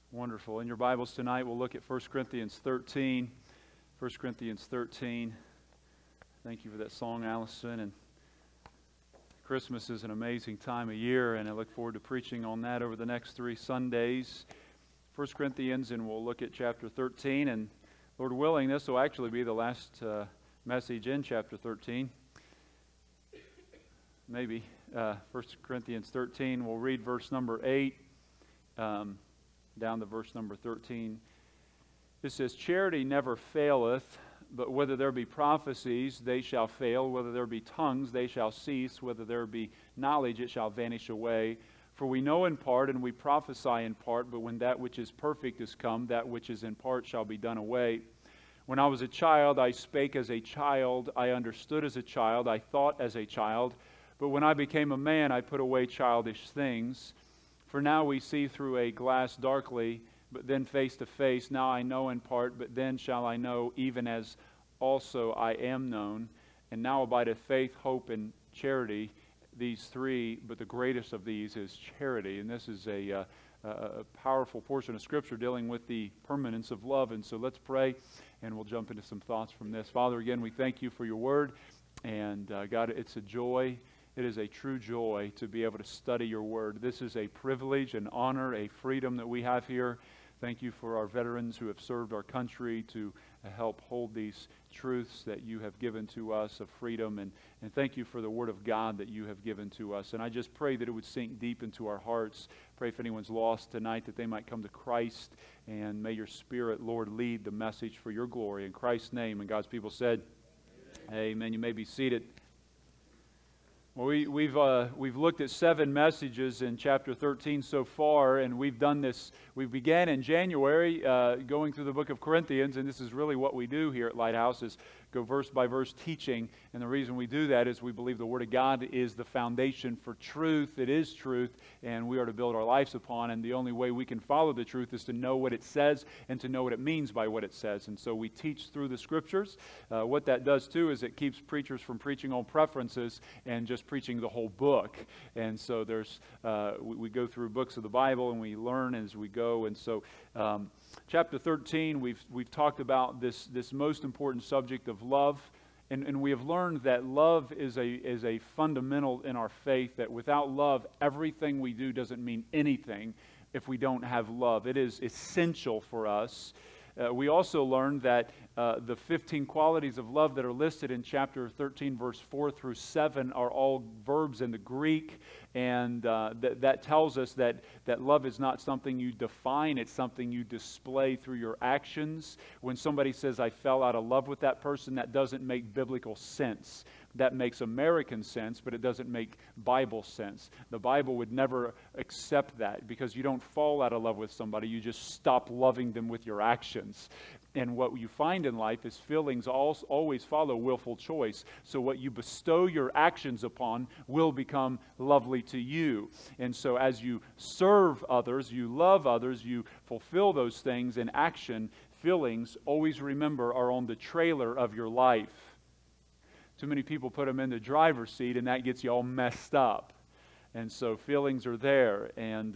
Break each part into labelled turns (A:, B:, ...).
A: Wonderful. In your Bibles tonight, we'll look at 1 Corinthians 13. 1 Corinthians 13. Thank you for that song, Allison. And Christmas is an amazing time of year, and I look forward to preaching on that over the next 3 Sundays. 1 Corinthians, and we'll look at chapter 13. And Lord willing, this will actually be the last message in chapter 13. Maybe. 1 Corinthians 13, we'll read verse number 8. Down to verse number 13. It says, "Charity never faileth, but whether there be prophecies, they shall fail. Whether there be tongues, they shall cease. Whether there be knowledge, it shall vanish away. For we know in part, and we prophesy in part, but when that which is perfect is come, that which is in part shall be done away. When I was a child, I spake as a child. I understood as a child. I thought as a child. But when I became a man, I put away childish things. For now we see through a glass darkly, but then face to face. Now I know in part, but then shall I know, even as also I am known. And now abideth faith, hope, and charity, these three, but the greatest of these is charity." And this is a powerful portion of Scripture dealing with the permanence of love. And so let's pray, and we'll jump into some thoughts from this. Father, again, we thank you for your word. And God, it's a joy. It is a true joy to be able to study your word. This is a privilege, an honor, a freedom that we have here. Thank you for our veterans who have served our country to help hold these truths that you have given to us of freedom. And thank you for the word of God that you have given to us. And I just pray that it would sink deep into our hearts. Pray if anyone's lost tonight that they might come to Christ. And may your Spirit, Lord, lead the message for your glory. In Christ's name. And God's people said, Amen. You may be seated. Well, we've looked at 7 messages in chapter 13 so far, and we've done this. We began in January going through the book of Corinthians, and this is really what we do here at Lighthouse, is go verse by verse teaching. And the reason we do that is we believe the Word of God is the foundation for truth. It is truth, and we are to build our lives upon. And the only way we can follow the truth is to know what it says and to know what it means by what it says. And so we teach through the Scriptures. What that does too is it keeps preachers from preaching on preferences and just preaching the whole book. And so there's we go through books of the Bible and we learn as we go. And so chapter 13, we've talked about this most important subject of love, and we have learned that love is a fundamental in our faith. That without love, everything we do doesn't mean anything if we don't have love. It is essential for us. We also learned that the 15 qualities of love that are listed in chapter 13, verse 4 through 7 are all verbs in the Greek, and that tells us that love is not something you define, it's something you display through your actions. When somebody says, "I fell out of love with that person," that doesn't make biblical sense. That makes American sense, but it doesn't make Bible sense. The Bible would never accept that, because you don't fall out of love with somebody, you just stop loving them with your actions. And what you find in life is feelings always follow willful choice. So what you bestow your actions upon will become lovely to you. And so as you serve others, you love others, you fulfill those things in action, feelings, always remember, are on the trailer of your life. Too many people put them in the driver's seat, and that gets you all messed up. And so feelings are there,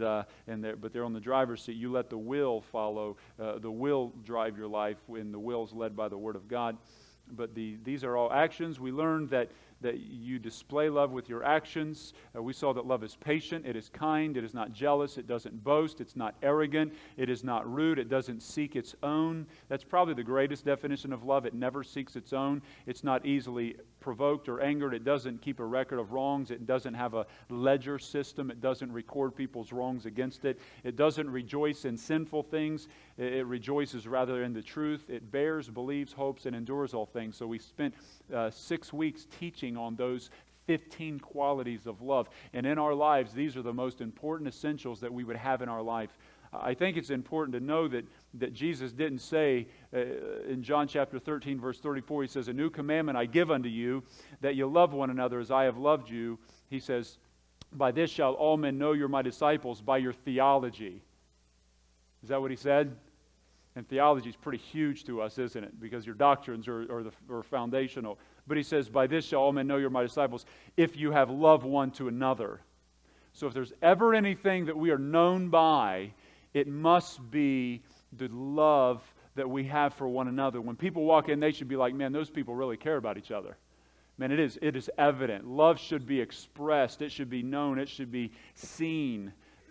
A: but they're on the driver's seat. You let the will follow. The will drive your life when the will is led by the Word of God. But these are all actions. We learned that you display love with your actions. We saw that love is patient, it is kind, it is not jealous, it doesn't boast, it's not arrogant, it is not rude, it doesn't seek its own. That's probably the greatest definition of love. It never seeks its own. It's not easily provoked or angered. It doesn't keep a record of wrongs. It doesn't have a ledger system. It doesn't record people's wrongs against it. It doesn't rejoice in sinful things. It rejoices rather in the truth. It bears, believes, hopes, and endures all things. So we spent 6 weeks teaching on those 15 qualities of love. And in our lives, these are the most important essentials that we would have in our life. I think it's important to know that Jesus didn't say in John chapter 13, verse 34, he says, "A new commandment I give unto you, that you love one another as I have loved you." He says, "By this shall all men know you're my disciples, by your theology." Is that what he said? And theology is pretty huge to us, isn't it? Because your doctrines are foundational. But he says, "By this shall all men know you're my disciples, if you have love one to another." So if there's ever anything that we are known by, it must be the love that we have for one another. When people walk in, they should be like, man, those people really care about each other. Man, it is evident. Love should be expressed. It should be known. It should be seen.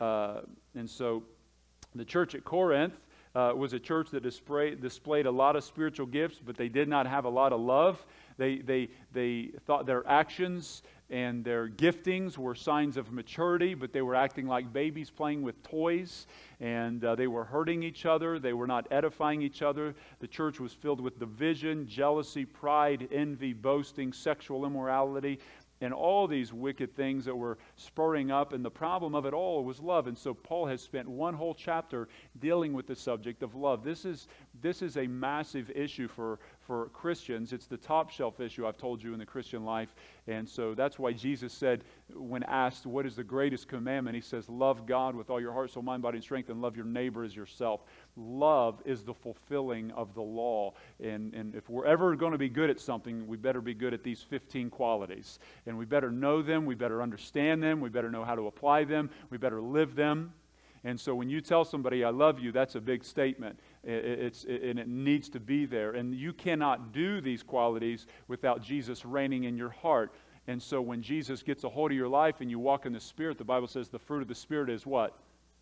A: And so the church at Corinth was a church that displayed a lot of spiritual gifts, but they did not have a lot of love. They thought their actions and their giftings were signs of maturity, but they were acting like babies playing with toys, and they were hurting each other. They were not edifying each other. The church was filled with division, jealousy, pride, envy, boasting, sexual immorality, and all these wicked things that were spurring up. And the problem of it all was love. And so Paul has spent one whole chapter dealing with the subject of love. This is a massive issue for Christians. It's the top shelf issue, I've told you, in the Christian life. And so that's why Jesus said, when asked, what is the greatest commandment? He says, love God with all your heart, soul, mind, body, and strength, and love your neighbor as yourself. Love is the fulfilling of the law. And if we're ever going to be good at something, we better be good at these 15 qualities. And we better know them, we better understand them, we better know how to apply them, we better live them. And so when you tell somebody, I love you, that's a big statement. And it needs to be there. And you cannot do these qualities without Jesus reigning in your heart. And so when Jesus gets a hold of your life and you walk in the Spirit, the Bible says the fruit of the Spirit is what?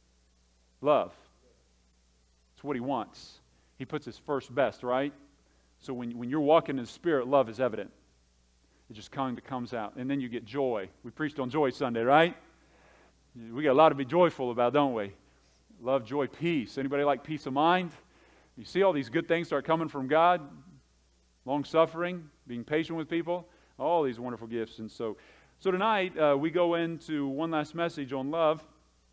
A: Love. It's what He wants. He puts His first best, right? So when you're walking in the Spirit, love is evident. It just kind of comes out. And then you get joy. We preached on Joy Sunday, right? We got a lot to be joyful about, don't we? Love, joy, peace. Anybody like peace of mind? You see all these good things start coming from God. Long-suffering, being patient with people. All these wonderful gifts. And so tonight we go into one last message on love.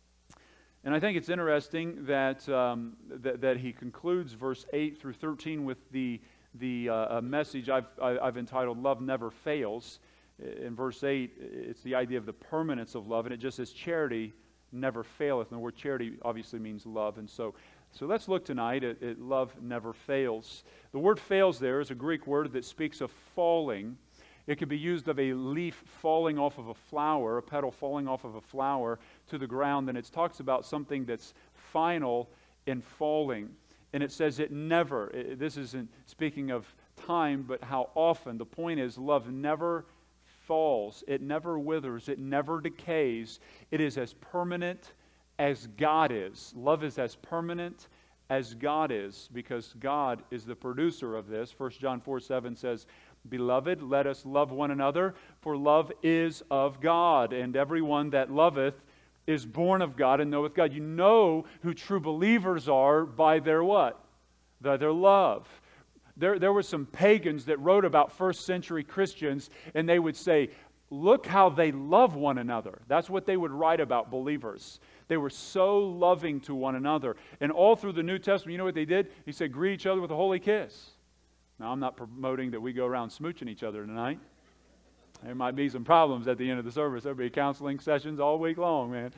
A: And I think it's interesting that that he concludes verse 8 through 13 with the message I've entitled "Love Never Fails." In verse 8, it's the idea of the permanence of love, and it just says, "Charity never faileth." And the word charity obviously means love. And so let's look tonight at love never fails. The word "fails" there is a Greek word that speaks of falling. It could be used of a leaf falling off of a flower, a petal falling off of a flower to the ground, and it talks about something that's final in falling. And it says it never. This isn't speaking of time, but how often. The point is, love never falls. It never withers. It never decays. It is as permanent as God is. Love is as permanent as God is, because God is the producer of this. 1 John 4:7 says, "Beloved, let us love one another, for love is of God, and everyone that loveth is born of God and knoweth God." You know who true believers are by their what? By their love. There were some pagans that wrote about first century Christians, and they would say, look how they love one another. That's what they would write about believers. They were so loving to one another. And all through the New Testament, you know what they did? He said, greet each other with a holy kiss. Now, I'm not promoting that we go around smooching each other tonight. There might be some problems at the end of the service. There'll be counseling sessions all week long, man.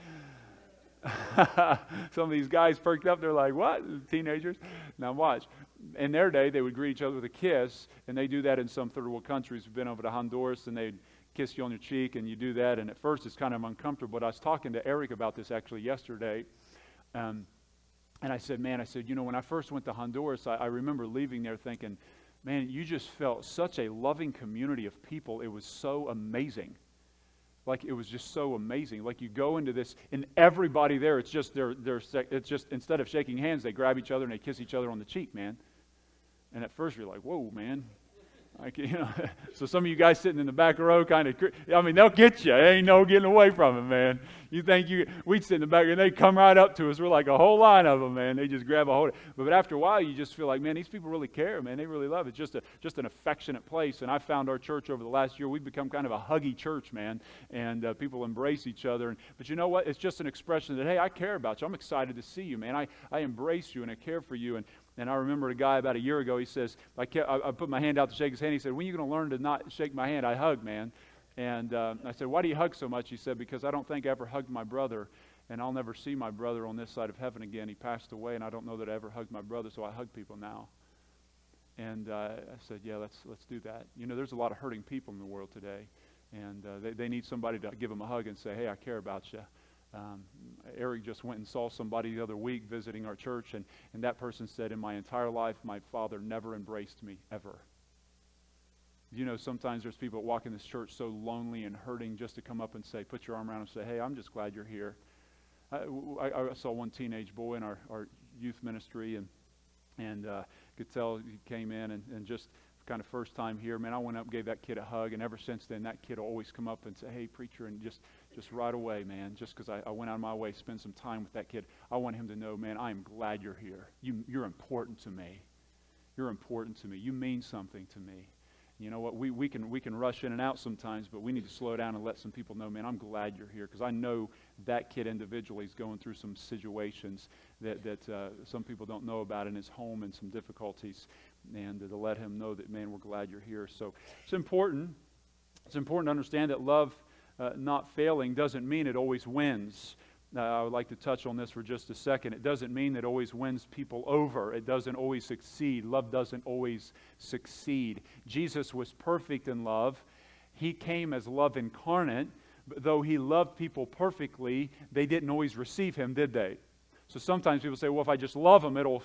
A: Some of these guys perked up. They're like, what? Teenagers? Now watch. In their day, they would greet each other with a kiss, and they do that in some third world countries. We've been over to Honduras, and they'd kiss you on your cheek, and you do that, and at first it's kind of uncomfortable. But I was talking to Eric about this actually yesterday, and I said, you know, when I first went to Honduras, I remember leaving there thinking, man, you just felt such a loving community of people. It was so amazing. Like, it was just so amazing. Like, you go into this, and everybody there, it's just instead of shaking hands, they grab each other and they kiss each other on the cheek, man. And at first you're like, whoa, man. Like, you know, so some of you guys sitting in the back row kind of, I mean, they'll get you. There ain't no getting away from it, man. You think we'd sit in the back and they come right up to us. We're like a whole line of them, man. They just grab a hold of it. But after a while, you just feel like, man, these people really care, man. They really love it. It's just an affectionate place. And I found our church over the last year, we've become kind of a huggy church, man. And people embrace each other. But you know what? It's just an expression that, hey, I care about you. I'm excited to see you, man. I embrace you and I care for you. And I remember a guy about a year ago, he says, I put my hand out to shake his hand. He said, when are you going to learn to not shake my hand? I hug, man. And I said, why do you hug so much? He said, because I don't think I ever hugged my brother, and I'll never see my brother on this side of heaven again. He passed away, and I don't know that I ever hugged my brother, so I hug people now. And I said, yeah, let's do that. You know, there's a lot of hurting people in the world today, and they need somebody to give them a hug and say, hey, I care about you. Eric just went and saw somebody the other week visiting our church, and that person said, in my entire life, my father never embraced me, ever. You know, sometimes there's people that walk in this church so lonely and hurting just to come up and say, put your arm around them and say, hey, I'm just glad you're here. I saw one teenage boy in our youth ministry, and could tell he came in and just kind of first time here. Man, I went up and gave that kid a hug, and ever since then, that kid will always come up and say, hey, preacher, and just right away, man, just because I went out of my way to spend some time with that kid, I want him to know, man, I am glad you're here. You're important to me. You're important to me. You mean something to me. You know what, we can rush in and out sometimes, but we need to slow down and let some people know, man, I'm glad you're here, because I know that kid individually is going through some situations that some people don't know about in his home and some difficulties, and to let him know that, man, we're glad you're here. So it's important. It's important to understand that love not failing doesn't mean it always wins. I would like to touch on this for just a second. It doesn't mean that it always wins people over. It doesn't always succeed. Love doesn't always succeed. Jesus was perfect in love. He came as love incarnate, but though He loved people perfectly, they didn't always receive Him, did they? So sometimes people say, well, if I just love them, it'll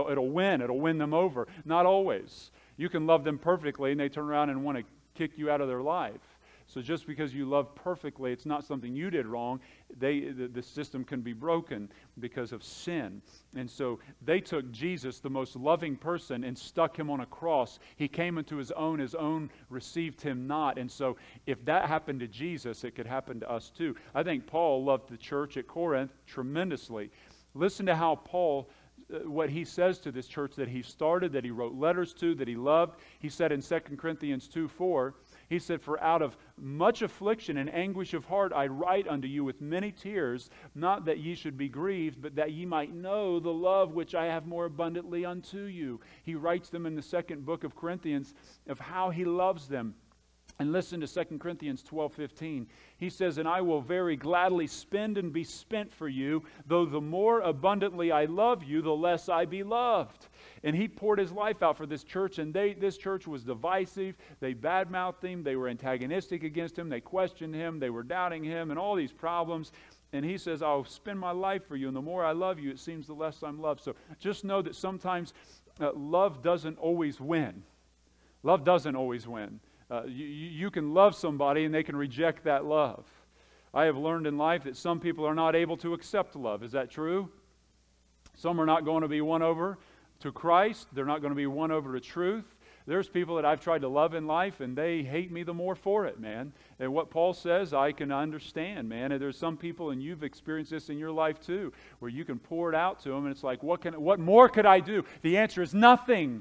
A: win them over. Not always. You can love them perfectly, and they turn around and want to kick you out of their life. So just because you love perfectly, it's not something you did wrong. The system can be broken because of sin. And so they took Jesus, the most loving person, and stuck Him on a cross. He came into His own received Him not. And so if that happened to Jesus, it could happen to us too. I think Paul loved the church at Corinth tremendously. Listen to how Paul, what he says to this church that he started, that he wrote letters to, that he loved. He said in 2 Corinthians 2:4, he said, for out of much affliction and anguish of heart I write unto you with many tears, not that ye should be grieved, but that ye might know the love which I have more abundantly unto you. He writes them in the second book of Corinthians of how he loves them. And listen to 2 Corinthians 12:15. He says, and I will very gladly spend and be spent for you, though the more abundantly I love you, the less I be loved. And he poured his life out for this church, and this church was divisive. They badmouthed him. They were antagonistic against him. They questioned him. They were doubting him and all these problems. And he says, I'll spend my life for you, and the more I love you, it seems the less I'm loved. So just know that sometimes love doesn't always win. Love doesn't always win. You can love somebody and they can reject that love. I have learned in life that some people are not able to accept love. Is that true? Some are not going to be won over to Christ. They're not going to be won over to truth. There's people that I've tried to love in life and they hate me the more for it, man. And what Paul says, I can understand, man. And there's some people, and you've experienced this in your life too, where you can pour it out to them and it's like, what more could I do? The answer is nothing.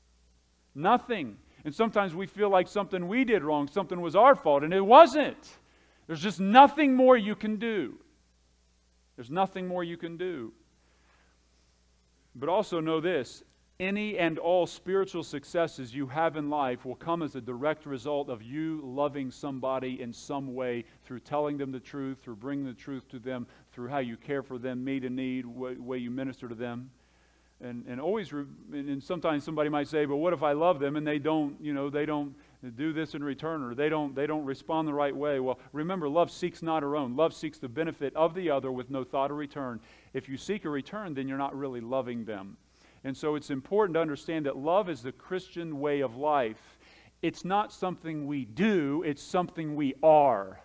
A: Nothing. And sometimes we feel like something we did wrong, something was our fault, and it wasn't. There's just nothing more you can do. There's nothing more you can do. But also know this, any and all spiritual successes you have in life will come as a direct result of you loving somebody in some way, through telling them the truth, through bringing the truth to them, through how you care for them, meet a need, way you minister to them. And always, and sometimes somebody might say, but what if I love them and they don't do this in return, or they don't respond the right way? Well, remember, love seeks not her own. Love seeks the benefit of the other with no thought of return. If you seek a return, then you're not really loving them. And so it's important to understand that love is the Christian way of life. It's not something we do, it's something we are.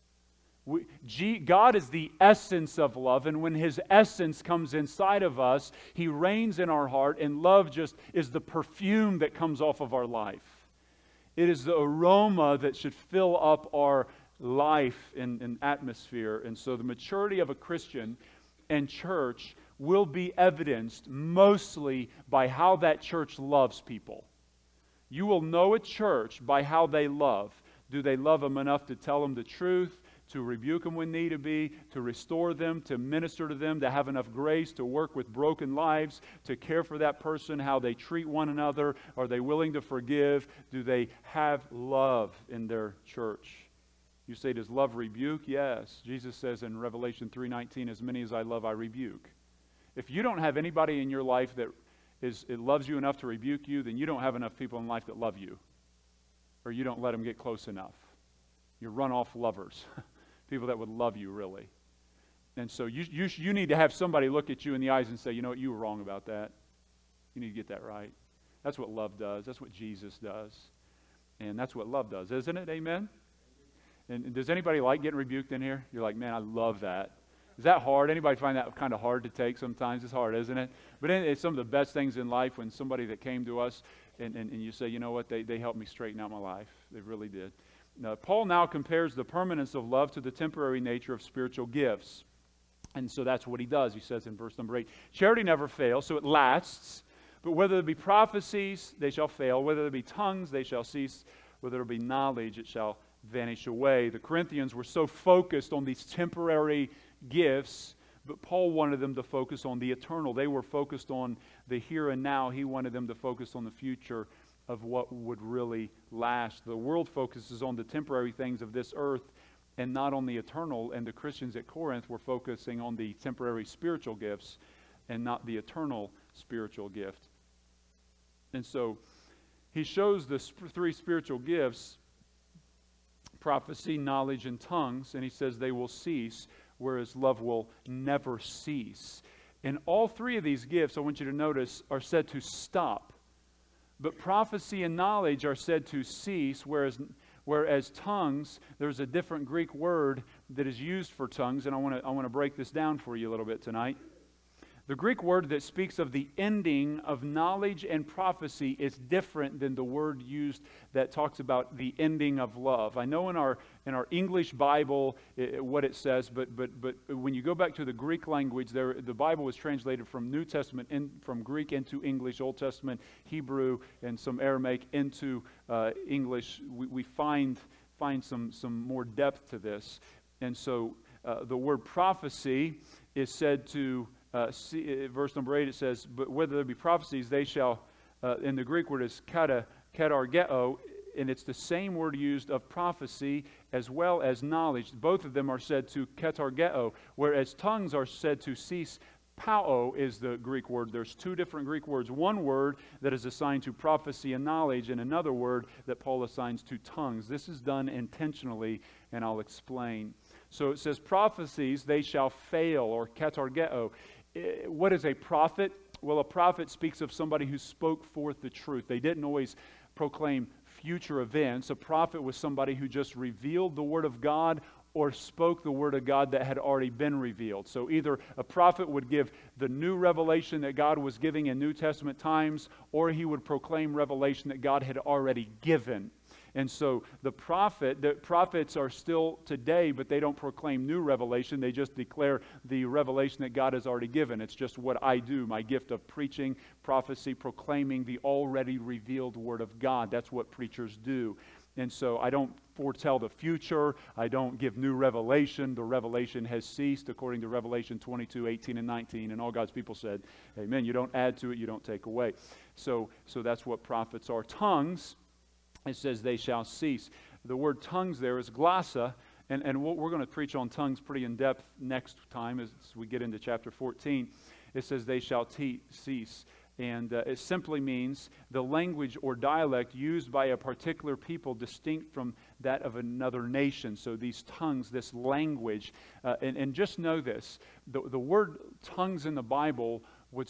A: God is the essence of love, and when His essence comes inside of us, He reigns in our heart, and love just is the perfume that comes off of our life. It is the aroma that should fill up our life and atmosphere. And so the maturity of a Christian and church will be evidenced mostly by how that church loves people. You will know a church by how they love. Do they love them enough to tell them the truth, to rebuke them when need to be, to restore them, to minister to them, to have enough grace to work with broken lives, to care for that person, how they treat one another? Are they willing to forgive? Do they have love in their church? You say, does love rebuke? Yes. Jesus says in Revelation 3:19, as many as I love, I rebuke. If you don't have anybody in your life that loves you enough to rebuke you, then you don't have enough people in life that love you. Or you don't let them get close enough. You're run-off lovers. People that would love you, really. And so you need to have somebody look at you in the eyes and say, you know what, you were wrong about that. You need to get that right. That's what love does. That's what Jesus does. And that's what love does, isn't it? Amen? And does anybody like getting rebuked in here? You're like, man, I love that. Is that hard? Anybody find that kind of hard to take sometimes? It's hard, isn't it? But it's some of the best things in life when somebody that came to us and you say, you know what, they helped me straighten out my life. They really did. Now, Paul now compares the permanence of love to the temporary nature of spiritual gifts. And so that's what he does. He says in verse number 8, charity never fails, so it lasts. But whether there be prophecies, they shall fail. Whether there be tongues, they shall cease. Whether there be knowledge, it shall vanish away. The Corinthians were so focused on these temporary gifts, but Paul wanted them to focus on the eternal. They were focused on the here and now. He wanted them to focus on the future of what would really last. The world focuses on the temporary things of this earth and not on the eternal, and the Christians at Corinth were focusing on the temporary spiritual gifts and not the eternal spiritual gift. And so he shows the three spiritual gifts, prophecy, knowledge, and tongues, and he says they will cease, whereas love will never cease. And all three of these gifts, I want you to notice, are said to stop. But prophecy and knowledge are said to cease, whereas tongues, there's a different Greek word that is used for tongues, and I want to break this down for you a little bit tonight. The Greek word that speaks of the ending of knowledge and prophecy is different than the word used that talks about the ending of love. I know in our English Bible what it says, but when you go back to the Greek language, the Bible was translated from New Testament from Greek into English, Old Testament, Hebrew, and some Aramaic into English. We find some more depth to this, and so the word prophecy is said to. Verse number 8, it says, but whether there be prophecies, they shall, in the Greek word is katargeo, and it's the same word used of prophecy as well as knowledge. Both of them are said to katargeo, whereas tongues are said to cease. Pao is the Greek word. There's two different Greek words. One word that is assigned to prophecy and knowledge, and another word that Paul assigns to tongues. This is done intentionally, and I'll explain. So it says, prophecies, they shall fail, or katargeo. What is a prophet? Well, a prophet speaks of somebody who spoke forth the truth. They didn't always proclaim future events. A prophet was somebody who just revealed the Word of God or spoke the Word of God that had already been revealed. So either a prophet would give the new revelation that God was giving in New Testament times, or he would proclaim revelation that God had already given. And so the prophets are still today, but they don't proclaim new revelation. They just declare the revelation that God has already given. It's just what I do, my gift of preaching, prophecy, proclaiming the already revealed Word of God. That's what preachers do. And so I don't foretell the future. I don't give new revelation. The revelation has ceased according to Revelation 22, 18, and 19. And all God's people said, amen. You don't add to it. You don't take away. So that's what prophets are. Tongues, it says they shall cease. The word tongues there is glossa. And we're going to preach on tongues pretty in depth next time as we get into chapter 14. It says they shall cease. And it simply means the language or dialect used by a particular people distinct from that of another nation. So these tongues, this language, and just know this, the word tongues in the Bible,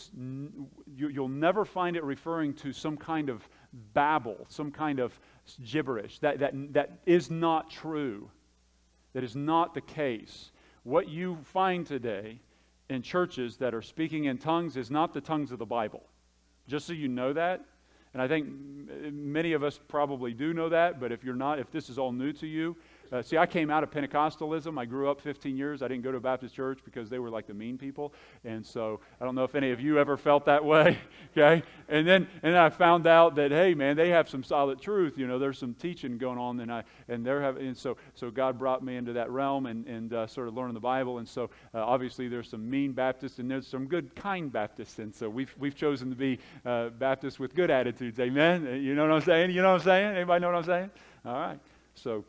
A: you'll never find it referring to some kind of babble, some kind of gibberish. That is not true. That is not the case. What you find today in churches that are speaking in tongues is not the tongues of the Bible. Just so you know that. And I think many of us probably do know that, but if you're not, if this is all new to you, see, I came out of Pentecostalism. I grew up 15 years. I didn't go to a Baptist church because they were like the mean people. And so I don't know if any of you ever felt that way, okay? And then I found out that, hey, man, they have some solid truth. You know, there's some teaching going on, and so God brought me into that realm and sort of learning the Bible. And so obviously there's some mean Baptists and there's some good, kind Baptists. And so we've chosen to be Baptists with good attitudes. Amen? You know what I'm saying? You know what I'm saying? Anybody know what I'm saying? All right. So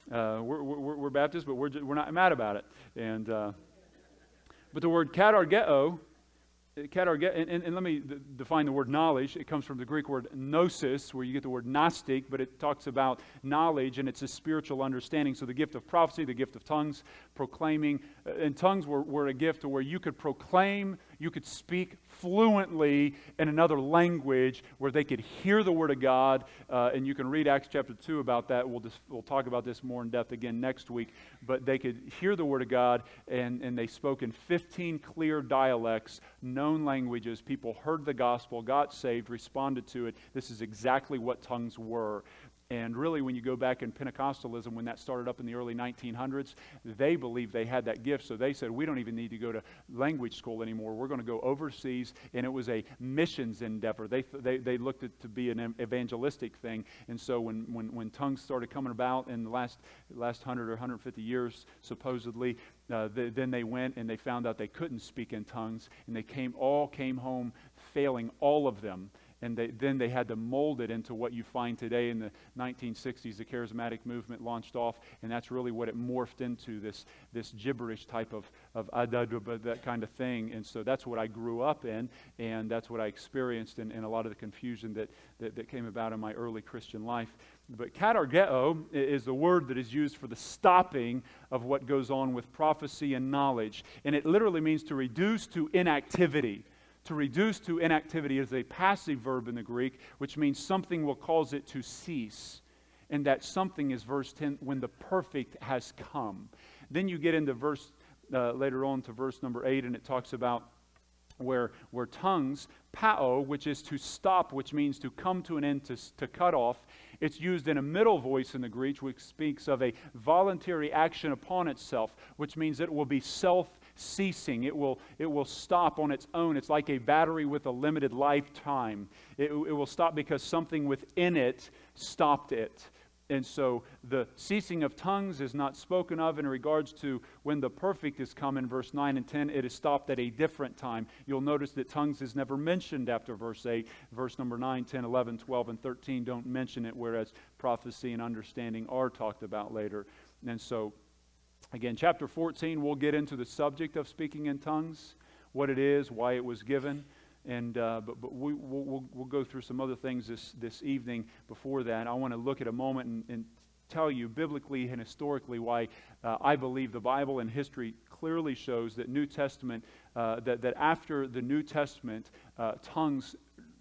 A: we're Baptists, but we're not mad about it. And but the word katargeo And let me define the word knowledge. It comes from the Greek word gnosis, where you get the word gnostic, but it talks about knowledge, and it's a spiritual understanding. So the gift of prophecy, the gift of tongues, proclaiming, and tongues were a gift where you could proclaim, you could speak fluently in another language where they could hear the Word of God. And you can read Acts chapter 2 about that. We'll talk about this more in depth again next week. But they could hear the Word of God, and they spoke in 15 clear dialects, known languages. People heard the gospel, got saved, responded to it. This is exactly what tongues were. And really, when you go back in Pentecostalism, when that started up in the early 1900s, they believed they had that gift. So they said, we don't even need to go to language school anymore. We're going to go overseas. And it was a missions endeavor. They looked at it to be an evangelistic thing. And so when tongues started coming about in the last 100 or 150 years, supposedly, then they went and they found out they couldn't speak in tongues. And they came home failing, all of them. And then they had to mold it into what you find today. In the 1960s, the charismatic movement launched off, and that's really what it morphed into, this gibberish type of that kind of thing. And so that's what I grew up in, and that's what I experienced in a lot of the confusion that came about in my early Christian life. But katargeo is the word that is used for the stopping of what goes on with prophecy and knowledge. And it literally means to reduce to inactivity. To reduce to inactivity is a passive verb in the Greek, which means something will cause it to cease. And that something is verse 10, when the perfect has come. Then you get into later on to verse number 8, and it talks about where tongues, pao, which is to stop, which means to come to an end, to cut off. It's used in a middle voice in the Greek, which speaks of a voluntary action upon itself, which means it will be self-ceasing. It will stop on its own. It's like a battery with a limited lifetime. It will stop because something within it stopped it. And so the ceasing of tongues is not spoken of in regards to when the perfect is come in verse 9 and 10. It is stopped at a different time. You'll notice that tongues is never mentioned after verse 8. Verse number 9, 10, 11, 12, and 13 don't mention it, whereas prophecy and understanding are talked about later. And so, again, chapter 14, we'll get into the subject of speaking in tongues, what it is, why it was given. And but we'll go through some other things this evening. Before that, I want to look at a moment and tell you biblically and historically why I believe the Bible and history clearly shows that New Testament that after the New Testament tongues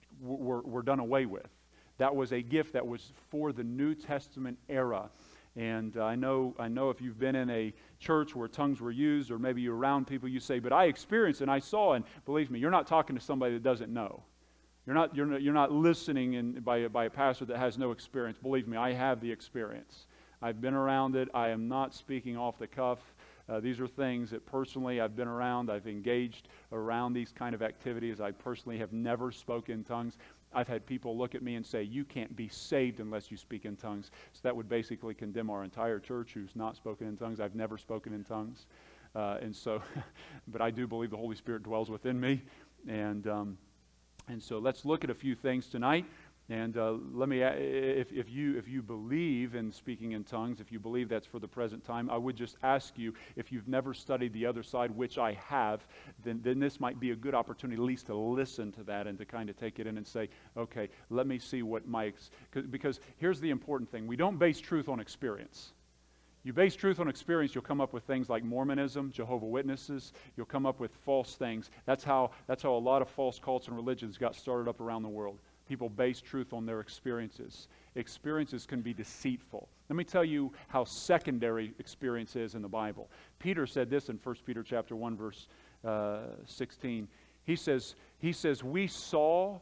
A: were done away with. That was a gift that was for the New Testament era. And I know if you've been in a church where tongues were used, or maybe you're around people, you say, but I experienced and I saw, and believe me, you're not talking to somebody that doesn't know. You're not listening by a pastor that has no experience. Believe me, I have the experience. I've been around it. I am not speaking off the cuff. These are things that personally I've been around. I've engaged around these kind of activities. I personally have never spoken in tongues. I've had people look at me and say, you can't be saved unless you speak in tongues. So that would basically condemn our entire church who's not spoken in tongues. I've never spoken in tongues. But I do believe the Holy Spirit dwells within me. And so let's look at a few things tonight. And let me, if you believe in speaking in tongues, if you believe that's for the present time, I would just ask you, if you've never studied the other side, which I have, then this might be a good opportunity at least to listen to that and to kind of take it in and say, okay, let me see what because here's the important thing. We don't base truth on experience. You base truth on experience, you'll come up with things like Mormonism, Jehovah's Witnesses. You'll come up with false things. That's how a lot of false cults and religions got started up around the world. People base truth on their experiences. Experiences can be deceitful. Let me tell you how secondary experience is in the Bible. Peter said this in 1 Peter chapter 1, verse 16. He says, we saw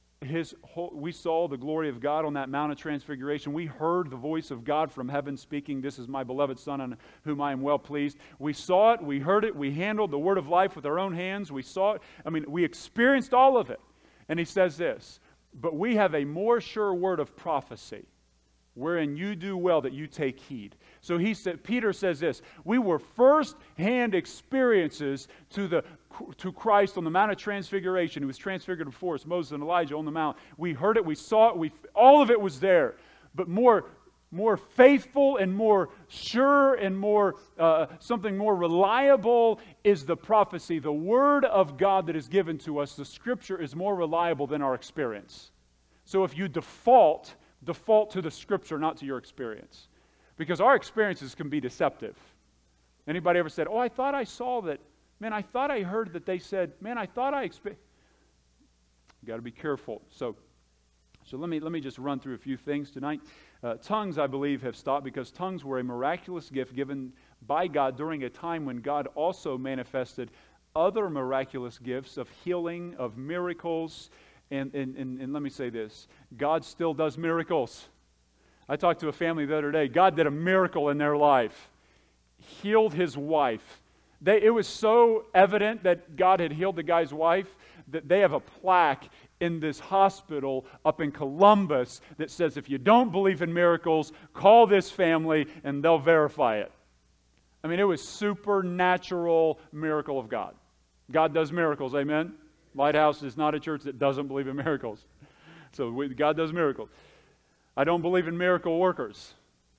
A: the glory of God on that Mount of Transfiguration. We heard the voice of God from heaven speaking, this is my beloved Son on whom I am well pleased. We saw it, we heard it, we handled the word of life with our own hands. We saw it. we experienced all of it. And he says this, but we have a more sure word of prophecy, wherein you do well that you take heed. So Peter says this, we were first-hand experiences to Christ on the Mount of Transfiguration. He was transfigured before us, Moses and Elijah on the Mount. We heard it, we saw it, all of it was there. But more more faithful and more sure and more something more reliable is the prophecy. The Word of God that is given to us, the Scripture, is more reliable than our experience. So if you default to the Scripture, not to your experience. Because our experiences can be deceptive. Anybody ever said, oh, I thought I saw that. Man, I thought I heard that they said, man, I thought I experienced. You've got to be careful. So let me just run through a few things tonight. Tongues, I believe, have stopped because tongues were a miraculous gift given by God during a time when God also manifested other miraculous gifts of healing, of miracles. And let me say this, God still does miracles. I talked to a family the other day. God did a miracle in their life. Healed his wife. It was so evident that God had healed the guy's wife that they have a plaque in this hospital up in Columbus that says, if you don't believe in miracles, call this family and they'll verify it. I mean, it was supernatural miracle of God. God does miracles, amen? Lighthouse is not a church that doesn't believe in miracles. So God does miracles. I don't believe in miracle workers.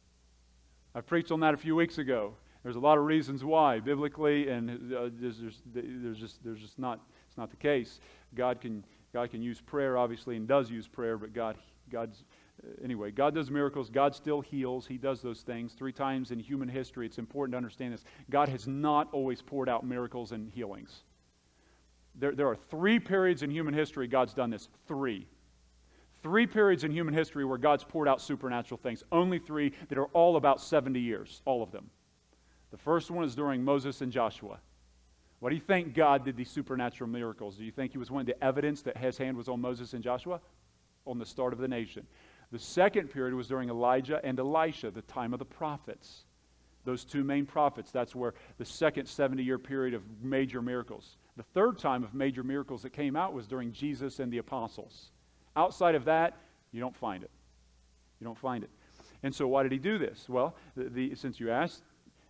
A: I preached on that a few weeks ago. There's a lot of reasons why, biblically, and there's just not. It's not the case. God can use prayer, obviously, and does use prayer. But anyway, God does miracles. God still heals. He does those things 3 times in human history. It's important to understand this. God has not always poured out miracles and healings. There are 3 periods in human history God's done this. 3 periods in human history where God's poured out supernatural things. Only 3 that are all about 70 years, all of them. The first one is during Moses and Joshua. What do you think God did these supernatural miracles? Do you think he was one of the evidence that his hand was on Moses and Joshua? On the start of the nation. The second period was during Elijah and Elisha, the time of the prophets. Those 2 main prophets, that's where the second 70-year period of major miracles. The third time of major miracles that came out was during Jesus and the apostles. Outside of that, you don't find it. You don't find it. And so why did he do this? Well, since you asked,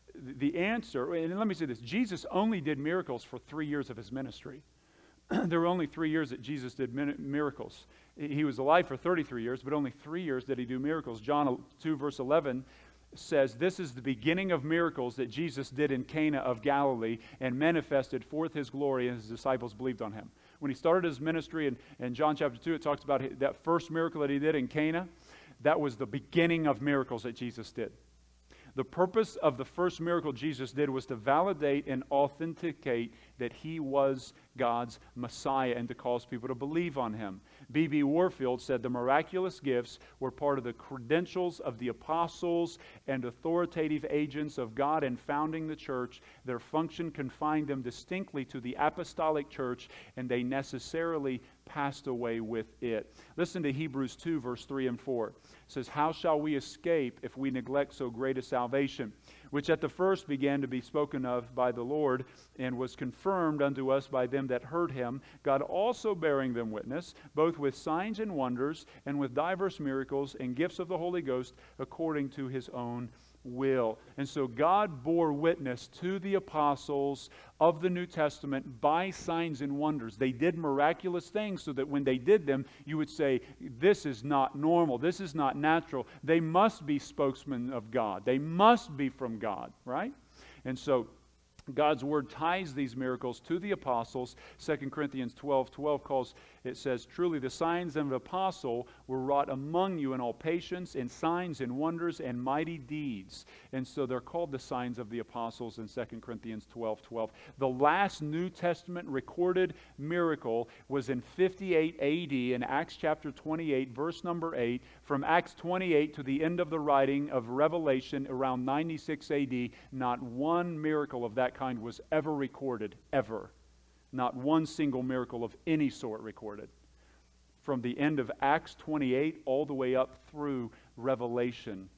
A: the answer, and let me say this, Jesus only did miracles for 3 years of his ministry. There were only 3 years that Jesus did miracles. He was alive for 33 years, but only 3 years did he do miracles. John 2 verse 11 says, this is the beginning of miracles that Jesus did in Cana of Galilee and manifested forth his glory, and his disciples believed on him. When he started his ministry in John chapter 2, it talks about that first miracle that he did in Cana. That was the beginning of miracles that Jesus did. The purpose of the first miracle Jesus did was to validate and authenticate that he was God's Messiah and to cause people to believe on him. B.B. Warfield said the miraculous gifts were part of the credentials of the apostles and authoritative agents of God in founding the church. Their function confined them distinctly to the apostolic church, and they necessarily passed away with it. Listen to Hebrews 2, verse 3 and 4. It says, how shall we escape if we neglect so great a salvation, which at the first began to be spoken of by the Lord, and was confirmed unto us by them that heard him, God also bearing them witness, both with signs and wonders, and with diverse miracles and gifts of the Holy Ghost, according to his own will. And so God bore witness to the apostles of the New Testament by signs and wonders. They did miraculous things so that when they did them, you would say, this is not normal, this is not natural. They must be spokesmen of God. They must be from God, right? And so God's Word ties these miracles to the apostles. 2 Corinthians 12:12 says, truly the signs of an apostle were wrought among you in all patience, in signs and wonders and mighty deeds. And so they're called the signs of the apostles in 2 Corinthians 12:12. The last New Testament recorded miracle was in 58 AD in Acts chapter 28, verse number 8. From Acts 28 to the end of the writing of Revelation around 96 AD, not one miracle of that kind was ever recorded, ever. Not one single miracle of any sort recorded. From the end of Acts 28 all the way up through Revelation.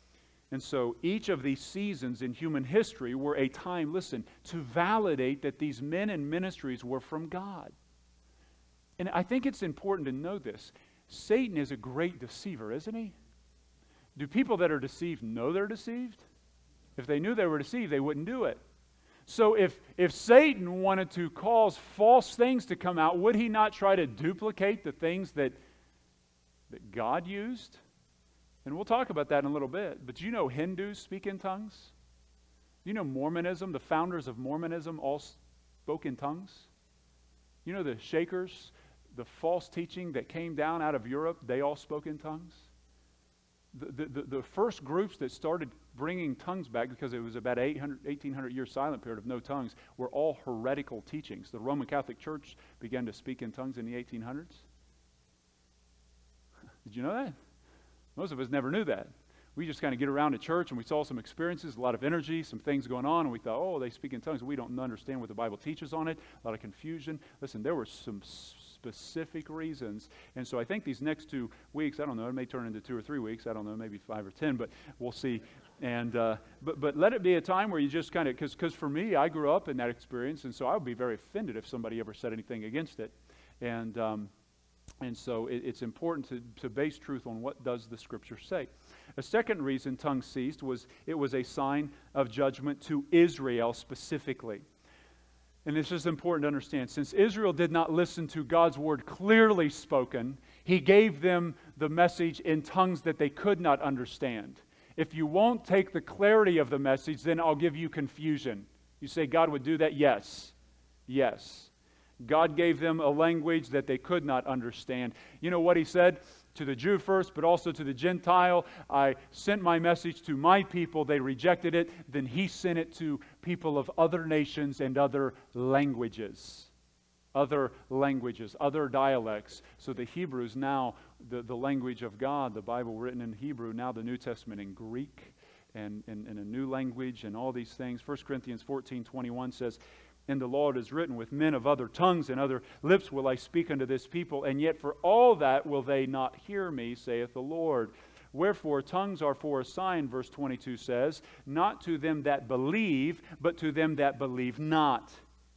A: And so each of these seasons in human history were a time, listen, to validate that these men and ministries were from God. And I think it's important to know this. Satan is a great deceiver, isn't he? Do people that are deceived know they're deceived? If they knew they were deceived, they wouldn't do it. So if Satan wanted to cause false things to come out, would he not try to duplicate the things that God used? And we'll talk about that in a little bit. But do you know Hindus speak in tongues? Do you know Mormonism, the founders of Mormonism all spoke in tongues? You know the Shakers, the false teaching that came down out of Europe, they all spoke in tongues? The first groups that started bringing tongues back, because it was about 1800 year silent period of no tongues, were all heretical teachings. The Roman Catholic Church began to speak in tongues in the 1800s. Did you know that? Most of us never knew that. We just kind of get around to church and we saw some experiences, a lot of energy, some things going on, and we thought, oh, they speak in tongues. We don't understand what the Bible teaches on it. A lot of confusion. Listen, there were some specific reasons. And so I think these next 2 weeks, I don't know, it may turn into 2 or 3 weeks. I don't know, maybe 5 or 10, but we'll see. And but let it be a time where you just kind of, because for me, I grew up in that experience, and so I would be very offended if somebody ever said anything against it. And so it's important to base truth on what does the Scripture say. A second reason tongues ceased was it was a sign of judgment to Israel specifically. And this is important to understand. Since Israel did not listen to God's word clearly spoken, He gave them the message in tongues that they could not understand. If you won't take the clarity of the message, then I'll give you confusion. You say God would do that? Yes. Yes. God gave them a language that they could not understand. You know what He said? To the Jew first, but also to the Gentile. I sent my message to my people. They rejected it. Then He sent it to people of other nations and other languages. Other languages, other dialects. So the Hebrews now, the language of God, the Bible written in Hebrew, now the New Testament in Greek and in a new language and all these things. 1 Corinthians 14:21 says, in the law it is written, with men of other tongues and other lips will I speak unto this people, and yet for all that will they not hear me, saith the Lord. Wherefore tongues are for a sign, verse 22 says, not to them that believe, but to them that believe not.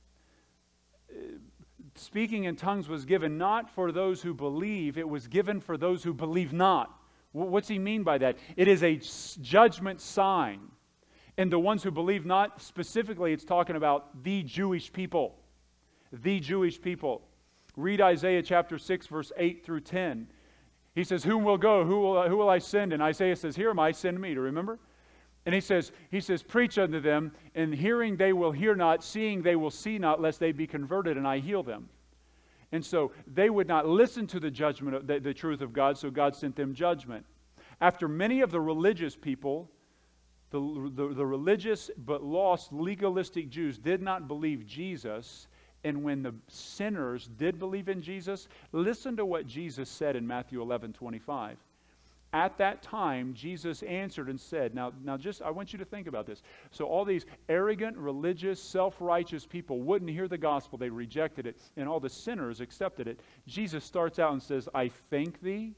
A: Speaking in tongues was given not for those who believe, it was given for those who believe not. What's he mean by that? It is a judgment sign. And the ones who believe not, specifically it's talking about the Jewish people. The Jewish people. Read Isaiah chapter 6, verse 8 through 10. He says, whom will go? Who will I send? And Isaiah says, here am I, send me. Do you remember? And he says, preach unto them, and hearing they will hear not, seeing they will see not, lest they be converted, and I heal them. And so they would not listen to the judgment, of the truth of God, so God sent them judgment. After many of the religious people, the religious but lost legalistic Jews did not believe Jesus, and when the sinners did believe in Jesus, listen to what Jesus said in Matthew 11:25. At that time, Jesus answered and said, now just, I want you to think about this. So all these arrogant, religious, self-righteous people wouldn't hear the gospel. They rejected it. And all the sinners accepted it. Jesus starts out and says, I thank thee.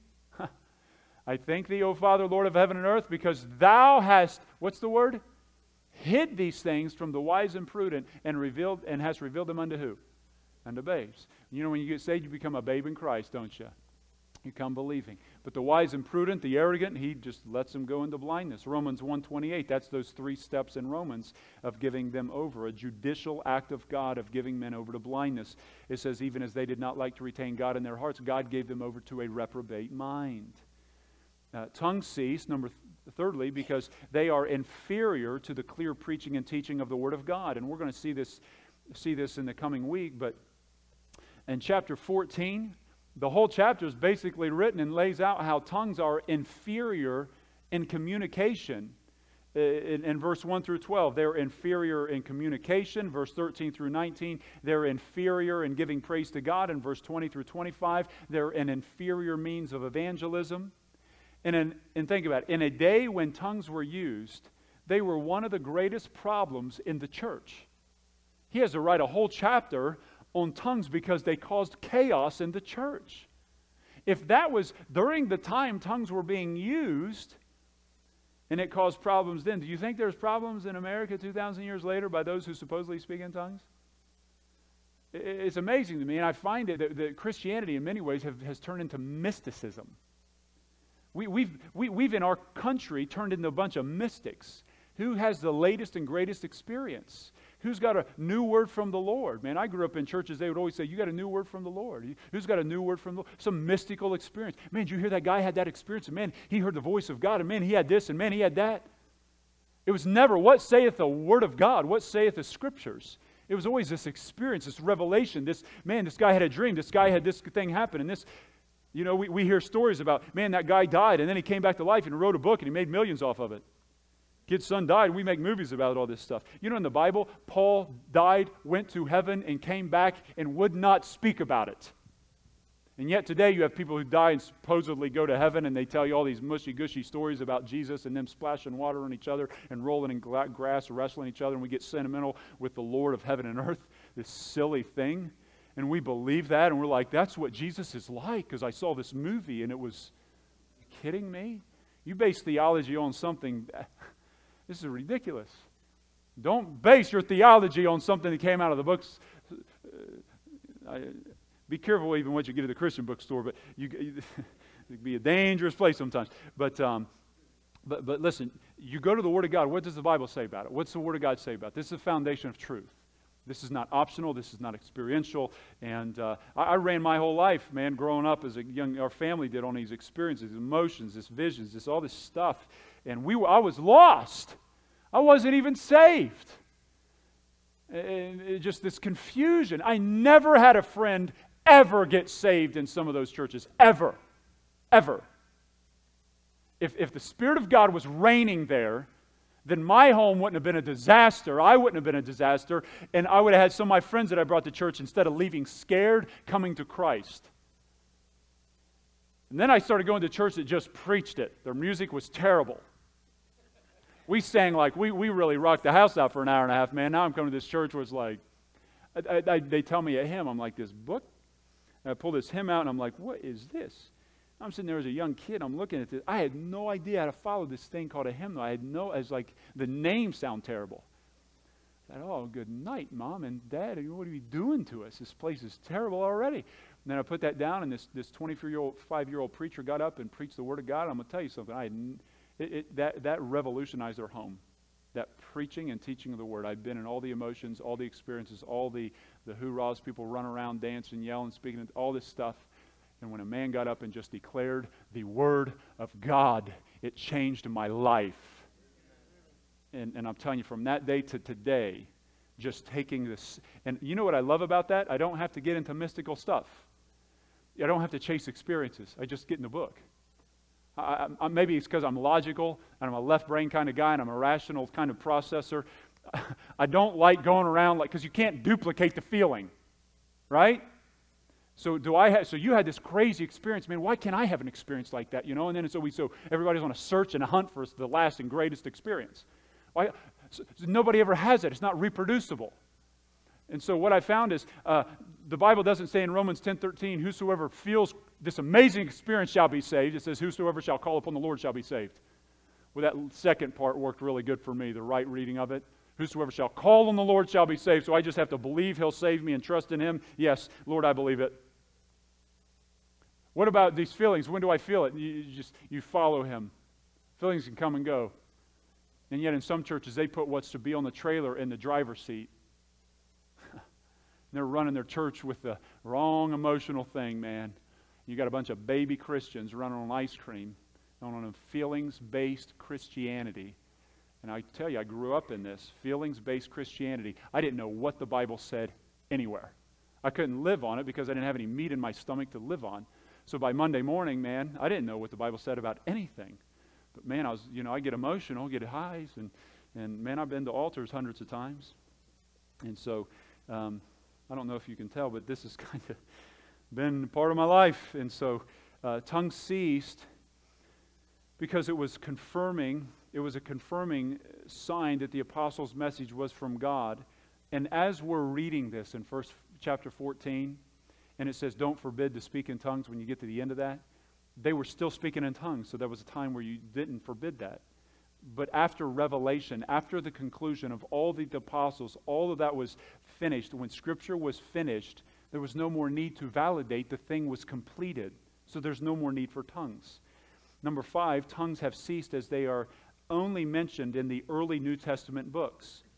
A: I thank thee, O Father, Lord of heaven and earth, because thou hast, what's the word? Hid these things from the wise and prudent and hast revealed them unto who? Unto babes. You know, when you get saved, you become a babe in Christ, don't you? You come believing. But the wise and prudent, the arrogant, He just lets them go into blindness. Romans 1:28, that's those 3 steps in Romans of giving them over. A judicial act of God of giving men over to blindness. It says, even as they did not like to retain God in their hearts, God gave them over to a reprobate mind. Tongues cease, thirdly, because they are inferior to the clear preaching and teaching of the Word of God. And we're going to see this in the coming week. But in chapter 14, the whole chapter is basically written and lays out how tongues are inferior in communication. In verse 1 through 12, they're inferior in communication. Verse 13 through 19, they're inferior in giving praise to God. In verse 20 through 25, they're an inferior means of evangelism. And think about it, in a day when tongues were used, they were one of the greatest problems in the church. He has to write a whole chapter on tongues because they caused chaos in the church. If that was during the time tongues were being used and it caused problems then, do you think there's problems in America 2,000 years later by those who supposedly speak in tongues? It's amazing to me, and I find it that Christianity in many ways has turned into mysticism. We've in our country turned into a bunch of mystics. Who has the latest and greatest experience? Who's got a new word from the Lord? Man, I grew up in churches, they would always say, you got a new word from the Lord. Who's got a new word from the Lord? Some mystical experience. Man, did you hear that guy had that experience? And man, he heard the voice of God. And man, he had this. And man, he had that. It was never, what saith the word of God? What saith the scriptures? It was always this experience, this revelation. This guy had a dream. This guy had this thing happen. And this, we hear stories about, man, that guy died. And then he came back to life and wrote a book and he made millions off of it. Kid's son died. We make movies about all this stuff. In the Bible, Paul died, went to heaven, and came back and would not speak about it. And yet today you have people who die and supposedly go to heaven, and they tell you all these mushy-gushy stories about Jesus and them splashing water on each other and rolling in grass, wrestling each other, and we get sentimental with the Lord of heaven and earth, this silly thing. And we believe that, and we're like, that's what Jesus is like, because I saw this movie, and it was, are you kidding me? You base theology on something... This is ridiculous. Don't base your theology on something that came out of the books. Be careful even what you get at the Christian bookstore, but it can be a dangerous place sometimes. But listen, you go to the Word of God. What does the Bible say about it? What's the Word of God say about it? This is the foundation of truth. This is not optional. This is not experiential. And I ran my whole life, man, growing up as a young, our family did, on these experiences, emotions, this visions, all this stuff. And I was lost. I wasn't even saved. And just this confusion. I never had a friend ever get saved in some of those churches. Ever. Ever. If the Spirit of God was reigning there, then my home wouldn't have been a disaster. I wouldn't have been a disaster. And I would have had some of my friends that I brought to church, instead of leaving scared, coming to Christ. And then I started going to church that just preached it. Their music was terrible. We sang like, we really rocked the house out for an hour and a half, man. Now I'm coming to this church where it's like, they tell me a hymn. I'm like, this book? And I pull this hymn out and I'm like, what is this? I'm sitting there as a young kid. I'm looking at this. I had no idea how to follow this thing called a hymn. The name sound terrible. I said, oh, good night, Mom and Dad. What are you doing to us? This place is terrible already. And then I put that down, and this 25-year-old preacher got up and preached the Word of God. I'm going to tell you something. That revolutionized our home. That preaching and teaching of the Word. I've been in all the emotions, all the experiences, all the hoorahs, people run around, dancing, yelling, speaking, all this stuff. And when a man got up and just declared the Word of God, it changed my life. And I'm telling you, from that day to today, just taking this. And you know what I love about that? I don't have to get into mystical stuff. I don't have to chase experiences. I just get in the book. Maybe it's because I'm logical, and I'm a left brain kind of guy, and I'm a rational kind of processor. I don't like going around because you can't duplicate the feeling, right? So you had this crazy experience, man. Why can't I have an experience like that? And then so everybody's on a search and a hunt for the last and greatest experience. Why? So nobody ever has it. It's not reproducible. And so what I found is the Bible doesn't say in Romans 10:13, whosoever feels this amazing experience shall be saved. It says, whosoever shall call upon the Lord shall be saved. Well, that second part worked really good for me, the right reading of it. Whosoever shall call on the Lord shall be saved. So I just have to believe He'll save me and trust in Him. Yes, Lord, I believe it. What about these feelings? When do I feel it? You follow Him. Feelings can come and go. And yet in some churches, they put what's to be on the trailer in the driver's seat. They're running their church with the wrong emotional thing, man. You got a bunch of baby Christians running on ice cream, on a feelings-based Christianity. And I tell you, I grew up in this feelings-based Christianity. I didn't know what the Bible said anywhere. I couldn't live on it because I didn't have any meat in my stomach to live on. So by Monday morning, man, I didn't know what the Bible said about anything. But man, I get emotional, get highs, and man, I've been to altars hundreds of times. And so, I don't know if you can tell, but this has kind of been part of my life. And so, tongues ceased because it was a confirming sign that the apostles' message was from God. And as we're reading this in chapter 14, and it says, don't forbid to speak in tongues when you get to the end of that, they were still speaking in tongues, so there was a time where you didn't forbid that. But after Revelation, after the conclusion of all the apostles, all of that was finished. When Scripture was finished, there was no more need to validate. The thing was completed. So there's no more need for tongues. Number 5, tongues have ceased as they are only mentioned in the early New Testament books.